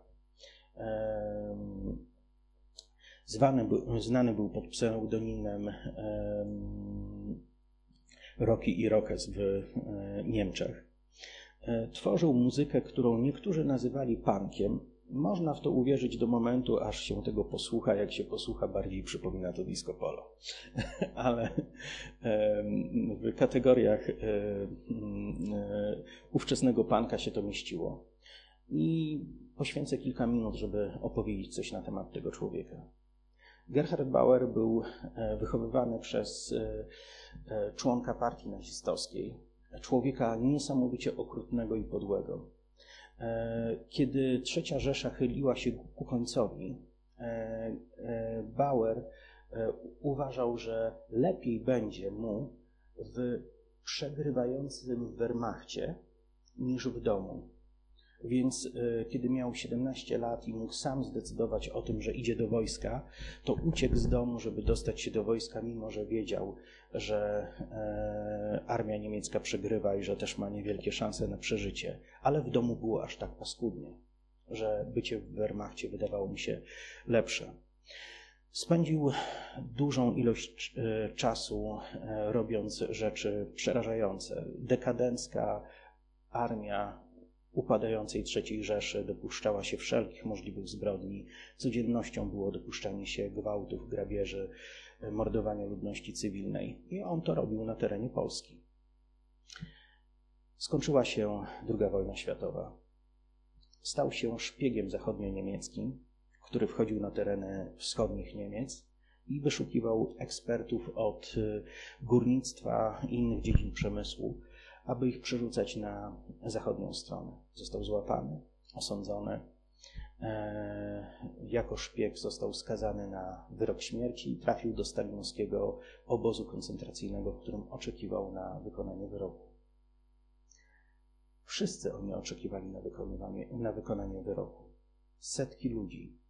Zwany był, znany był pod pseudonimem Rocky Irokes w Niemczech. Tworzył muzykę, którą niektórzy nazywali punkiem. Można w to uwierzyć do momentu, aż się tego posłucha. Jak się posłucha, bardziej przypomina to disco polo. Ale w kategoriach ówczesnego punka się to mieściło. I poświęcę kilka minut, żeby opowiedzieć coś na temat tego człowieka. Gerhard Bauer był wychowywany przez członka partii nazistowskiej, człowieka niesamowicie okrutnego i podłego. Kiedy trzecia Rzesza chyliła się ku końcowi, Bauer uważał, że lepiej będzie mu w przegrywającym Wehrmachcie niż w domu. Więc kiedy miał siedemnaście lat i mógł sam zdecydować o tym, że idzie do wojska, to uciekł z domu, żeby dostać się do wojska, mimo że wiedział, że armia niemiecka przegrywa i że też ma niewielkie szanse na przeżycie. Ale w domu było aż tak paskudnie, że bycie w Wehrmachcie wydawało mu się lepsze. Spędził dużą ilość czasu robiąc rzeczy przerażające. Dekadencka armia upadającej trzeciej Rzeszy dopuszczała się wszelkich możliwych zbrodni. Codziennością było dopuszczanie się gwałtów, grabieży, mordowania ludności cywilnej. I on to robił na terenie Polski. Skończyła się druga wojna światowa. Stał się szpiegiem zachodnio-niemieckim, który wchodził na tereny wschodnich Niemiec i wyszukiwał ekspertów od górnictwa i innych dziedzin przemysłu, aby ich przerzucać na zachodnią stronę. Został złapany, osądzony. Jako szpieg został skazany na wyrok śmierci i trafił do stalinowskiego obozu koncentracyjnego, w którym oczekiwał na wykonanie wyroku. Wszyscy oni oczekiwali na wykonanie, na wykonanie wyroku. Setki ludzi.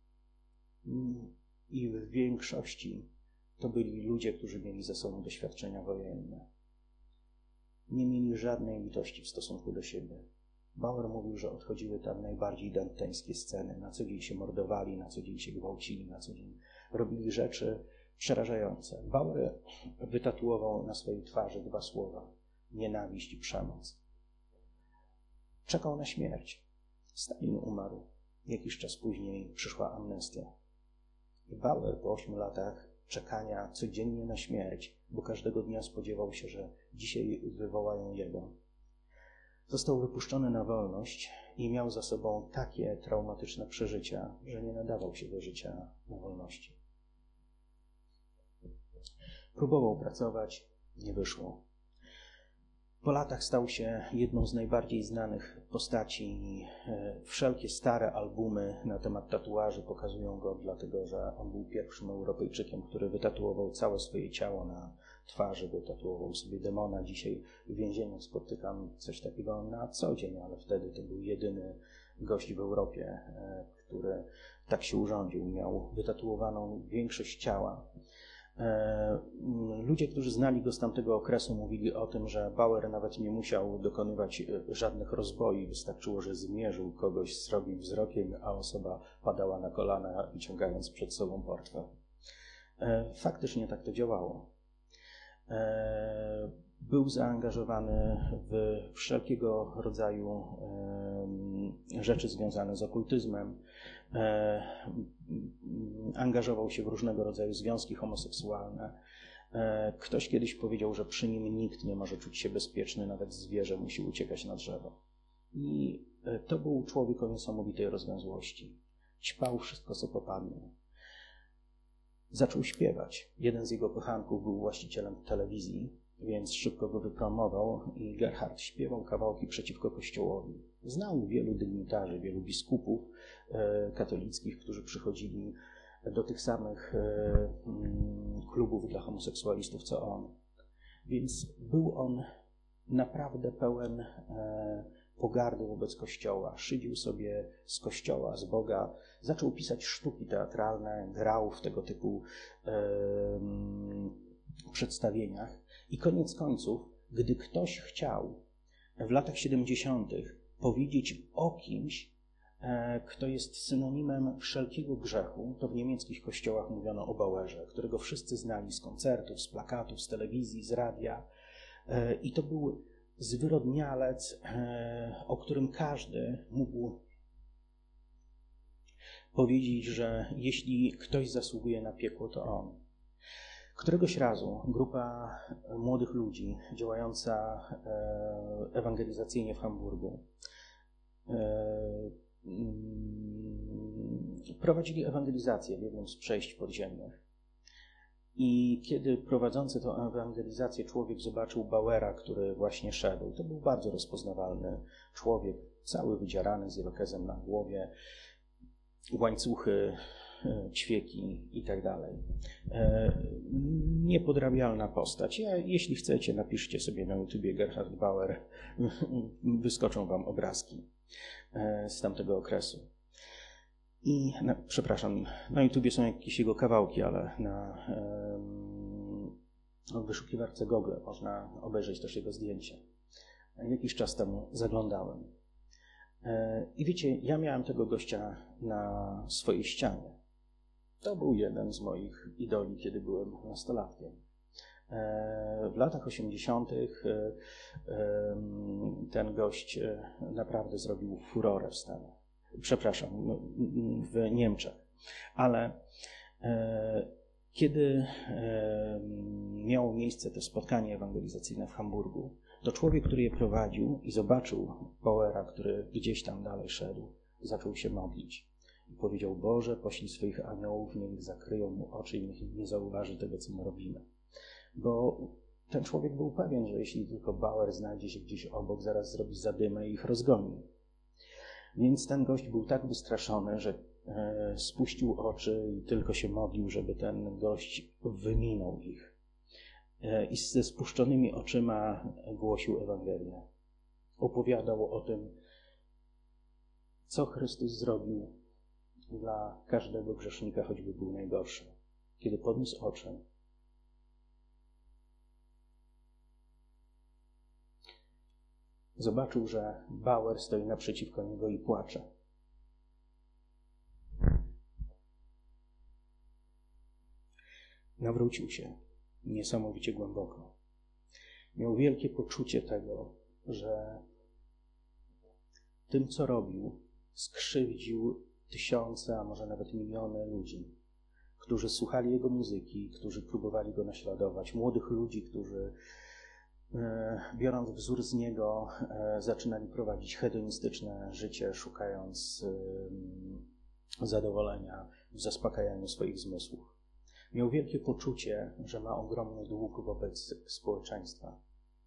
I w większości to byli ludzie, którzy mieli ze sobą doświadczenia wojenne. Nie mieli żadnej litości w stosunku do siebie. Bauer mówił, że odchodziły tam najbardziej danteńskie sceny. Na co dzień się mordowali, na co dzień się gwałcili, na co dzień robili rzeczy przerażające. Bauer wytatuował na swojej twarzy dwa słowa: nienawiść i przemoc. Czekał na śmierć. Stalin umarł. Jakiś czas później przyszła amnestia. I Bauer po ośmiu latach czekania codziennie na śmierć, bo każdego dnia spodziewał się, że dzisiaj wywołają jego. Został wypuszczony na wolność i miał za sobą takie traumatyczne przeżycia, że nie nadawał się do życia na wolności. Próbował pracować, nie wyszło. Po latach stał się jedną z najbardziej znanych postaci i wszelkie stare albumy na temat tatuaży pokazują go, dlatego że on był pierwszym Europejczykiem, który wytatuował całe swoje ciało na twarzy, wytatuował sobie demona. Dzisiaj w więzieniach spotykam coś takiego na co dzień, ale wtedy to był jedyny gość w Europie, który tak się urządził. Miał wytatuowaną większość ciała. Ludzie, którzy znali go z tamtego okresu, mówili o tym, że Bauer nawet nie musiał dokonywać żadnych rozboi. Wystarczyło, że zmierzył kogoś srogim wzrokiem, a osoba padała na kolana, wyciągając przed sobą portfel. Faktycznie tak to działało. Był zaangażowany w wszelkiego rodzaju rzeczy związane z okultyzmem. Angażował się w różnego rodzaju związki homoseksualne. Ktoś kiedyś powiedział, że przy nim nikt nie może czuć się bezpieczny, nawet zwierzę musi uciekać na drzewo. I to był człowiek o niesamowitej rozwiązłości. Ćpał wszystko, co popadnie. Zaczął śpiewać. Jeden z jego kochanków był właścicielem telewizji, więc szybko go wypromował i Gerhard śpiewał kawałki przeciwko Kościołowi. Znał wielu dygnitarzy, wielu biskupów e, katolickich, którzy przychodzili do tych samych e, m, klubów dla homoseksualistów, co on. Więc był on naprawdę pełen e, pogardy wobec Kościoła. Szydził sobie z Kościoła, z Boga. Zaczął pisać sztuki teatralne, grał w tego typu e, m, przedstawieniach. I koniec końców, gdy ktoś chciał w latach siedemdziesiątych powiedzieć o kimś, e, kto jest synonimem wszelkiego grzechu, to w niemieckich kościołach mówiono o Bauerze, którego wszyscy znali z koncertów, z plakatów, z telewizji, z radia. E, I to był zwyrodnialec, e, o którym każdy mógł powiedzieć, że jeśli ktoś zasługuje na piekło, to on. Któregoś razu grupa młodych ludzi działająca ewangelizacyjnie w Hamburgu prowadzili ewangelizację w jednym z przejść podziemnych. I kiedy prowadzący tę ewangelizację człowiek zobaczył Bauera, który właśnie szedł, to był bardzo rozpoznawalny człowiek, cały wydzierany, z irokezem na głowie, łańcuchy, ćwieki i tak dalej. Niepodrabialna postać. Ja, jeśli chcecie, napiszcie sobie na YouTubie Gerhard Bauer, wyskoczą wam obrazki z tamtego okresu. I, na, przepraszam, na YouTubie są jakieś jego kawałki, ale na w wyszukiwarce Google można obejrzeć też jego zdjęcia. Jakiś czas temu zaglądałem. I wiecie, ja miałem tego gościa na swojej ścianie. To był jeden z moich idoli, kiedy byłem nastolatkiem. W latach osiemdziesiątych ten gość naprawdę zrobił furorę w Stanach. Przepraszam, w Niemczech. Ale kiedy miało miejsce to spotkanie ewangelizacyjne w Hamburgu, to człowiek, który je prowadził i zobaczył Bauera, który gdzieś tam dalej szedł, zaczął się modlić. I powiedział: Boże, poślij swoich aniołów, niech zakryją mu oczy i niech nie zauważy tego, co my robimy. Bo ten człowiek był pewien, że jeśli tylko Bauer znajdzie się gdzieś obok, zaraz zrobi zadymę i ich rozgoni. Więc ten gość był tak wystraszony, że e, spuścił oczy i tylko się modlił, żeby ten gość wyminął ich. E, I ze spuszczonymi oczyma głosił Ewangelię. Opowiadał o tym, co Chrystus zrobił dla każdego grzesznika, choćby był najgorszy. Kiedy podniósł oczy, zobaczył, że Bauer stoi naprzeciwko niego i płacze. Nawrócił się niesamowicie głęboko. Miał wielkie poczucie tego, że tym, co robił, skrzywdził tysiące, a może nawet miliony ludzi, którzy słuchali jego muzyki, którzy próbowali go naśladować, młodych ludzi, którzy biorąc wzór z niego, zaczynali prowadzić hedonistyczne życie, szukając zadowolenia w zaspokajaniu swoich zmysłów. Miał wielkie poczucie, że ma ogromny dług wobec społeczeństwa.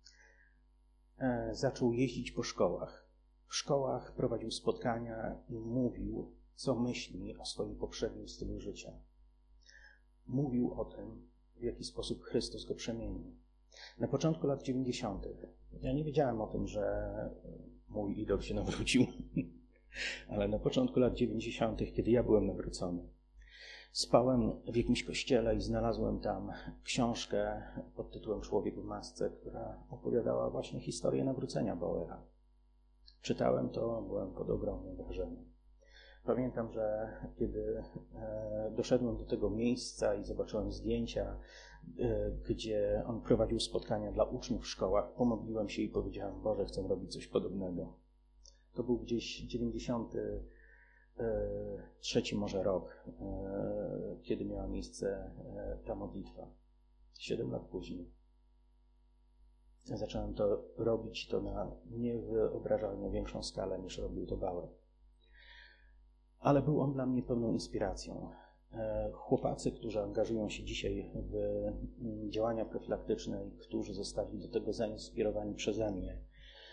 Zaczął jeździć po szkołach. W szkołach prowadził spotkania i mówił, co myśli o swoim poprzednim stylu życia. Mówił o tym, w jaki sposób Chrystus go przemienił. Na początku lat dziewięćdziesiątych ja nie wiedziałem o tym, że mój idol się nawrócił, ale na początku lat dziewięćdziesiątych, kiedy ja byłem nawrócony, spałem w jakimś kościele i znalazłem tam książkę pod tytułem Człowiek w masce, która opowiadała właśnie historię nawrócenia Bauera. Czytałem to, byłem pod ogromnym wrażeniem. Pamiętam, że kiedy doszedłem do tego miejsca i zobaczyłem zdjęcia, gdzie on prowadził spotkania dla uczniów w szkołach, pomodliłem się i powiedziałem: Boże, chcę robić coś podobnego. To był gdzieś dziewięćdziesiąty trzeci może rok, kiedy miała miejsce ta modlitwa. Siedem lat później. Zacząłem to robić to na niewyobrażalnie większą skalę, niż robił to Bauer. Ale był on dla mnie pełną inspiracją. Chłopacy, którzy angażują się dzisiaj w działania profilaktyczne i którzy zostali do tego zainspirowani przeze mnie,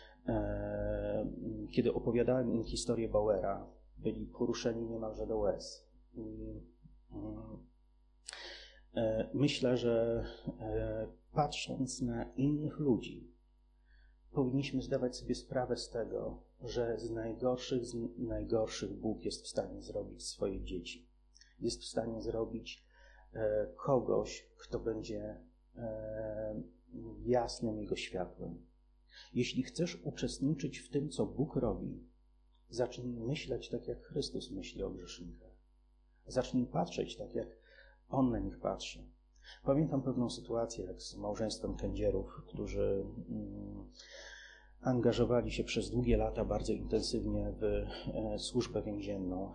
kiedy opowiadałem im historię Bauera, byli poruszeni niemalże do łez. I myślę, że patrząc na innych ludzi, powinniśmy zdawać sobie sprawę z tego, że z najgorszych z najgorszych Bóg jest w stanie zrobić swoje dzieci. Jest w stanie zrobić kogoś, kto będzie jasnym Jego światłem. Jeśli chcesz uczestniczyć w tym, co Bóg robi, zacznij myśleć tak, jak Chrystus myśli o grzesznikach. Zacznij patrzeć tak, jak On na nich patrzy. Pamiętam pewną sytuację, jak z małżeństwem kędzierów, którzy angażowali się przez długie lata bardzo intensywnie w służbę więzienną.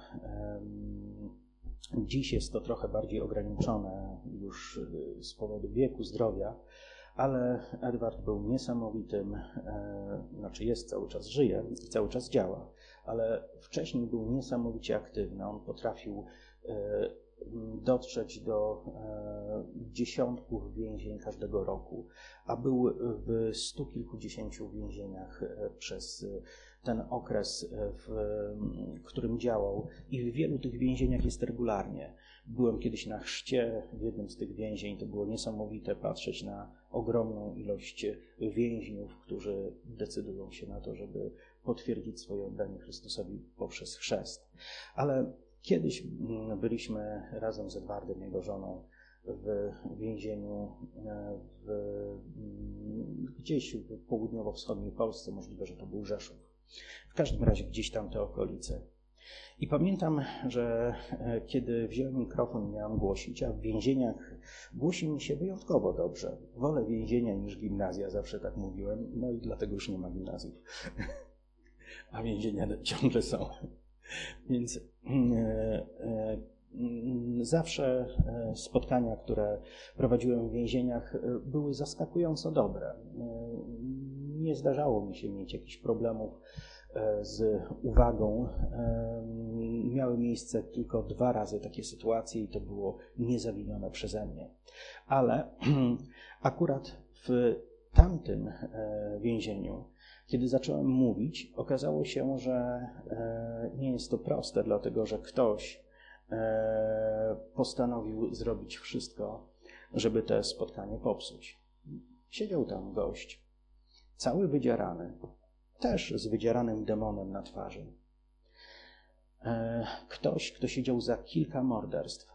Dziś jest to trochę bardziej ograniczone już z powodu wieku, zdrowia, ale Edward był niesamowitym, znaczy jest cały czas, żyje i cały czas działa, ale wcześniej był niesamowicie aktywny. On potrafił dotrzeć do dziesiątków więzień każdego roku, a był w stu kilkudziesięciu więzieniach przez ten okres, w którym działał, i w wielu tych więzieniach jest regularnie. Byłem kiedyś na chrzcie w jednym z tych więzień, to było niesamowite patrzeć na ogromną ilość więźniów, którzy decydują się na to, żeby potwierdzić swoje oddanie Chrystusowi poprzez chrzest. Ale kiedyś byliśmy razem z Edwardem, jego żoną, w więzieniu w, gdzieś w południowo-wschodniej Polsce, możliwe, że to był Rzeszów. W każdym razie gdzieś tam te okolice. I pamiętam, że kiedy wziąłem mikrofon i miałem głosić, a w więzieniach głosi mi się wyjątkowo dobrze. Wolę więzienia niż gimnazja, zawsze tak mówiłem, no i dlatego już nie ma gimnazjów. A więzienia ciągle są. Więc e, e, zawsze spotkania, które prowadziłem w więzieniach, były zaskakująco dobre. Nie zdarzało mi się mieć jakichś problemów z uwagą. Miały miejsce tylko dwa razy takie sytuacje i to było niezawinione przeze mnie. Ale akurat w tamtym więzieniu, kiedy zacząłem mówić, okazało się, że nie jest to proste, dlatego że ktoś postanowił zrobić wszystko, żeby te spotkanie popsuć. Siedział tam gość, cały wydzierany, też z wydzieranym demonem na twarzy. Ktoś, kto siedział za kilka morderstw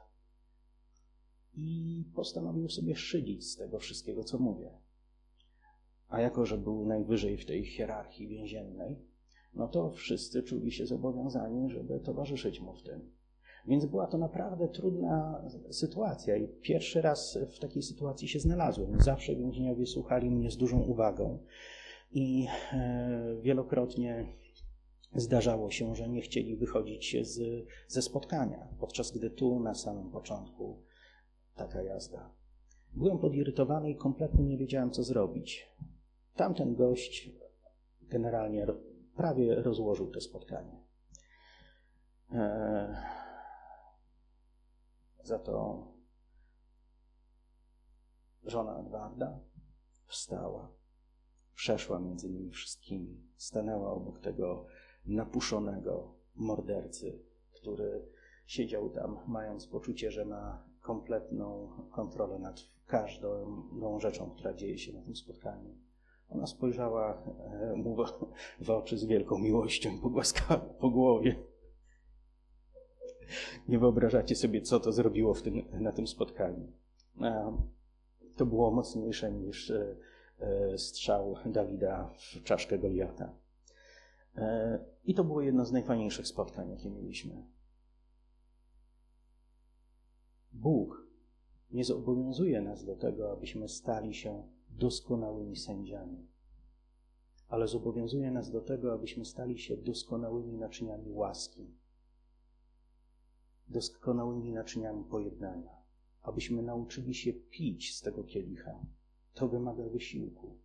i postanowił sobie szydzić z tego wszystkiego, co mówię. A jako że był najwyżej w tej hierarchii więziennej, no to wszyscy czuli się zobowiązani, żeby towarzyszyć mu w tym. Więc była to naprawdę trudna sytuacja i pierwszy raz w takiej sytuacji się znalazłem. Zawsze więźniowie słuchali mnie z dużą uwagą i wielokrotnie zdarzało się, że nie chcieli wychodzić z, ze spotkania, podczas gdy tu na samym początku taka jazda. Byłem podirytowany i kompletnie nie wiedziałem, co zrobić. Tamten gość generalnie prawie rozłożył to spotkanie. Eee, za to żona Edwarda wstała, przeszła między nimi wszystkimi, stanęła obok tego napuszonego mordercy, który siedział tam, mając poczucie, że ma kompletną kontrolę nad każdą rzeczą, która dzieje się na tym spotkaniu. Ona spojrzała mu w oczy z wielką miłością i pogłaskała po głowie. Nie wyobrażacie sobie, co to zrobiło w tym, na tym spotkaniu. To było mocniejsze niż strzał Dawida w czaszkę Goliata. I to było jedno z najfajniejszych spotkań, jakie mieliśmy. Bóg nie zobowiązuje nas do tego, abyśmy stali się doskonałymi sędziami, ale zobowiązuje nas do tego, abyśmy stali się doskonałymi naczyniami łaski, doskonałymi naczyniami pojednania, abyśmy nauczyli się pić z tego kielicha. To wymaga wysiłku.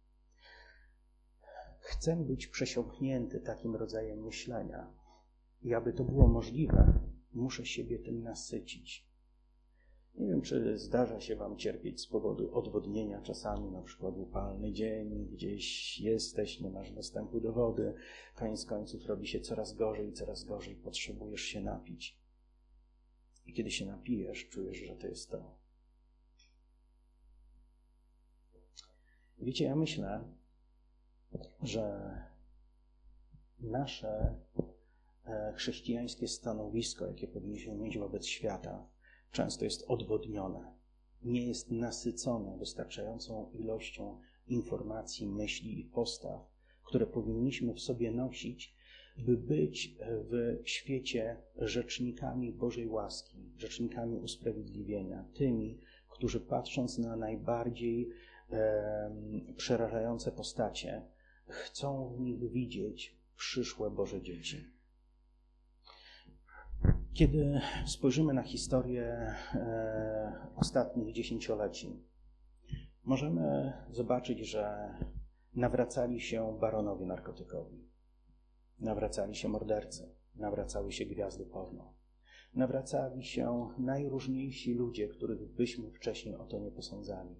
Chcę być przesiąknięty takim rodzajem myślenia i aby to było możliwe, muszę siebie tym nasycić. Nie wiem, czy zdarza się wam cierpieć z powodu odwodnienia czasami, na przykład upalny dzień, gdzieś jesteś, nie masz dostępu do wody, koniec końców robi się coraz gorzej, coraz gorzej, potrzebujesz się napić. I kiedy się napijesz, czujesz, że to jest to. Wiecie, ja myślę, że nasze chrześcijańskie stanowisko, jakie powinniśmy mieć wobec świata, często jest odwodnione, nie jest nasycone wystarczającą ilością informacji, myśli i postaw, które powinniśmy w sobie nosić, by być w świecie rzecznikami Bożej łaski, rzecznikami usprawiedliwienia, tymi, którzy patrząc na najbardziej e, przerażające postacie chcą w nich widzieć przyszłe Boże dzieci. Kiedy spojrzymy na historię e, ostatnich dziesięcioleci, możemy zobaczyć, że nawracali się baronowie narkotykowi, nawracali się mordercy, nawracały się gwiazdy porno, nawracali się najróżniejsi ludzie, których byśmy wcześniej o to nie posądzali.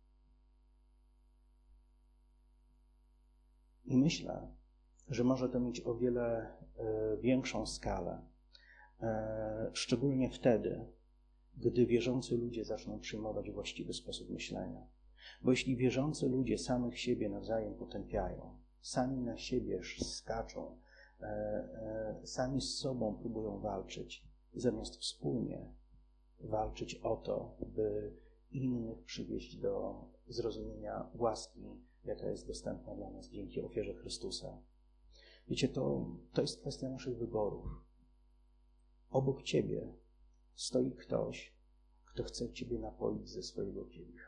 I myślę, że może to mieć o wiele e, większą skalę, e, szczególnie wtedy, gdy wierzący ludzie zaczną przyjmować właściwy sposób myślenia. Bo jeśli wierzący ludzie samych siebie nawzajem potępiają, sami na siebie skaczą, e, e, sami z sobą próbują walczyć, zamiast wspólnie walczyć o to, by innych przywieść do zrozumienia łaski, jaka jest dostępna dla nas dzięki ofierze Chrystusa. Wiecie, to, to jest kwestia naszych wyborów. Obok ciebie stoi ktoś, kto chce ciebie napoić ze swojego kielicha.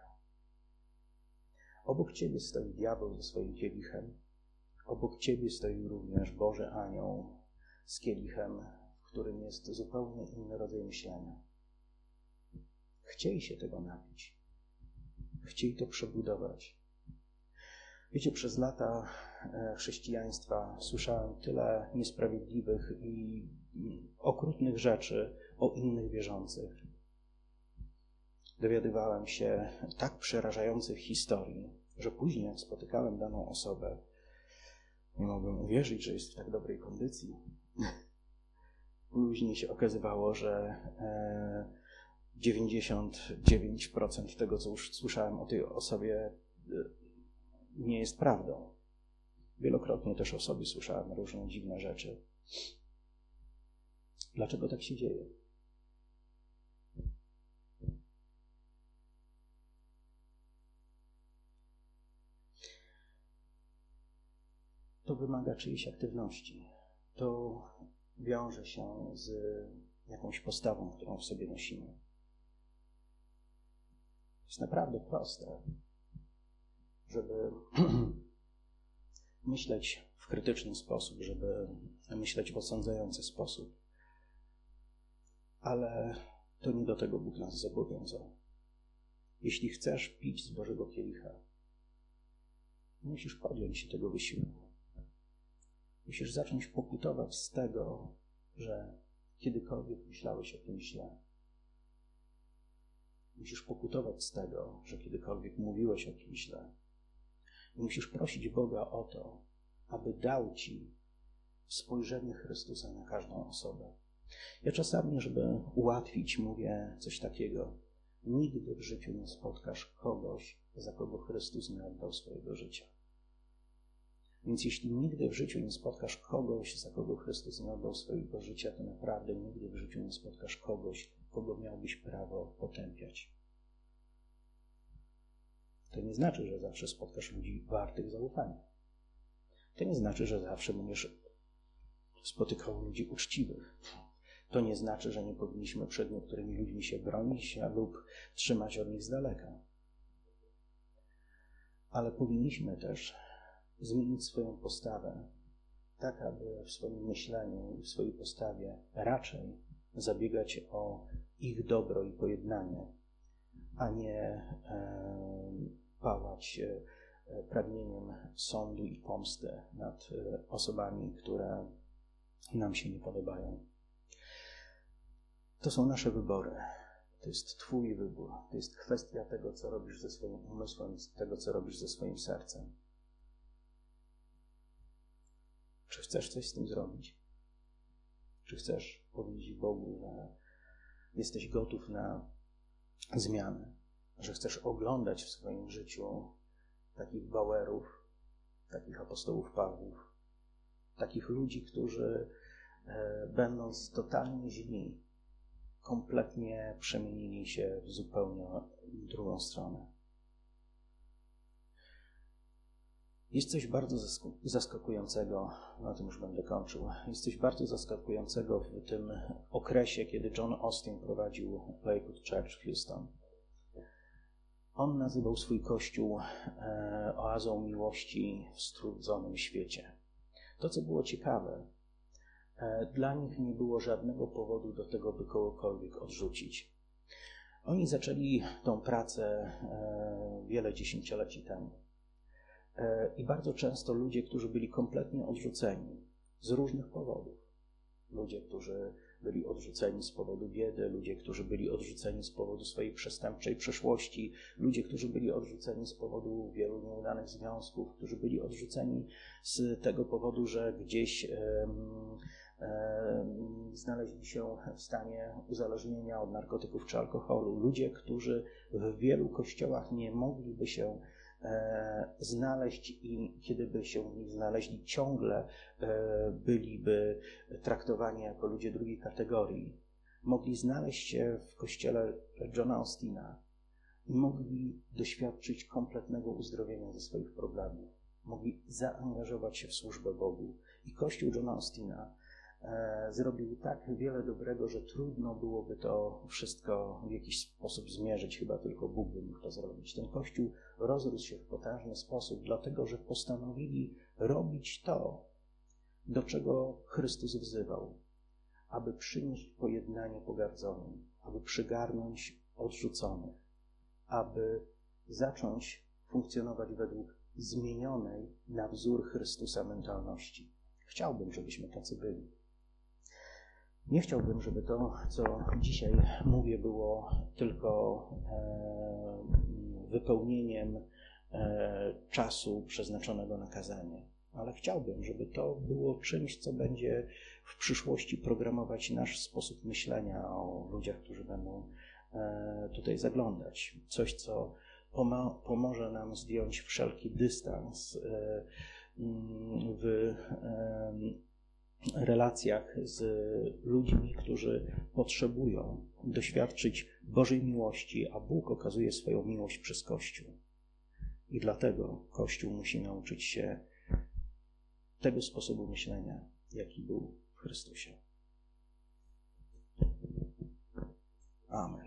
Obok ciebie stoi diabeł ze swoim kielichem. Obok ciebie stoi również Boży Anioł z kielichem, w którym jest zupełnie inny rodzaj myślenia. Chciej się tego napić. Chciej to przebudować. Wiecie, przez lata chrześcijaństwa słyszałem tyle niesprawiedliwych i okrutnych rzeczy o innych wierzących. Dowiadywałem się tak przerażających historii, że później jak spotykałem daną osobę, nie mogłem uwierzyć, że jest w tak dobrej kondycji. Później się okazywało, że dziewięćdziesiąt dziewięć procent tego, co już słyszałem o tej osobie, nie jest prawdą. Wielokrotnie też o sobie słyszałem różne dziwne rzeczy. Dlaczego tak się dzieje? To wymaga czyjejś aktywności. To wiąże się z jakąś postawą, którą w sobie nosimy. To jest naprawdę proste, żeby myśleć w krytyczny sposób, żeby myśleć w osądzający sposób. Ale to nie do tego Bóg nas zobowiązał. Jeśli chcesz pić z Bożego kielicha, musisz podjąć się tego wysiłku. Musisz zacząć pokutować z tego, że kiedykolwiek myślałeś o kimś źle. Musisz pokutować z tego, że kiedykolwiek mówiłeś o kimś źle. I musisz prosić Boga o to, aby dał ci spojrzenie Chrystusa na każdą osobę. Ja czasami, żeby ułatwić, mówię coś takiego. Nigdy w życiu nie spotkasz kogoś, za kogo Chrystus nie oddał swojego życia. Więc jeśli nigdy w życiu nie spotkasz kogoś, za kogo Chrystus nie oddał swojego życia, to naprawdę nigdy w życiu nie spotkasz kogoś, kogo miałbyś prawo potępiać. To nie znaczy, że zawsze spotkasz ludzi wartych zaufania. To nie znaczy, że zawsze będziesz spotykał ludzi uczciwych. To nie znaczy, że nie powinniśmy przed niektórymi ludźmi się bronić lub trzymać od nich z daleka. Ale powinniśmy też zmienić swoją postawę, tak aby w swoim myśleniu i w swojej postawie raczej zabiegać o ich dobro i pojednanie, a nie e, pałać e, pragnieniem sądu i pomsty nad e, osobami, które nam się nie podobają. To są nasze wybory. To jest Twój wybór. To jest kwestia tego, co robisz ze swoim umysłem, tego, co robisz ze swoim sercem. Czy chcesz coś z tym zrobić? Czy chcesz powiedzieć Bogu, że jesteś gotów na zmianę? Że chcesz oglądać w swoim życiu takich bauerów, takich apostołów Pawłów, takich ludzi, którzy e, będąc totalnie źli, kompletnie przemienili się w zupełnie drugą stronę. Jest coś bardzo zaskakującego, na tym już będę kończył, jest coś bardzo zaskakującego w tym okresie, kiedy John Austin prowadził Lakewood Church w Houston. On nazywał swój Kościół oazą miłości w strudzonym świecie. To, co było ciekawe, dla nich nie było żadnego powodu do tego, by kogokolwiek odrzucić. Oni zaczęli tą pracę wiele dziesięcioleci temu. I bardzo często ludzie, którzy byli kompletnie odrzuceni z różnych powodów, ludzie, którzy byli odrzuceni z powodu biedy, ludzie, którzy byli odrzuceni z powodu swojej przestępczej przeszłości, ludzie, którzy byli odrzuceni z powodu wielu nieudanych związków, którzy byli odrzuceni z tego powodu, że gdzieś e, e, znaleźli się w stanie uzależnienia od narkotyków czy alkoholu. Ludzie, którzy w wielu kościołach nie mogliby się znaleźć i kiedy by się w nich znaleźli, ciągle byliby traktowani jako ludzie drugiej kategorii. Mogli znaleźć się w kościele Johna Austina i mogli doświadczyć kompletnego uzdrowienia ze swoich problemów. Mogli zaangażować się w służbę Bogu. I kościół Johna Austina zrobił tak wiele dobrego, że trudno byłoby to wszystko w jakiś sposób zmierzyć, chyba tylko Bóg by mógł to zrobić. Ten Kościół rozrósł się w potężny sposób, dlatego że postanowili robić to, do czego Chrystus wzywał, aby przynieść pojednanie pogardzonym, aby przygarnąć odrzuconych, aby zacząć funkcjonować według zmienionej na wzór Chrystusa mentalności. Chciałbym, żebyśmy tacy byli. Nie chciałbym, żeby to, co dzisiaj mówię, było tylko e, wypełnieniem e, czasu przeznaczonego na kazanie, ale chciałbym, żeby to było czymś, co będzie w przyszłości programować nasz sposób myślenia o ludziach, którzy będą e, tutaj zaglądać. Coś, co poma- pomoże nam zdjąć wszelki dystans e, w e, relacjach z ludźmi, którzy potrzebują doświadczyć Bożej miłości, a Bóg okazuje swoją miłość przez Kościół. I dlatego Kościół musi nauczyć się tego sposobu myślenia, jaki był w Chrystusie. Amen.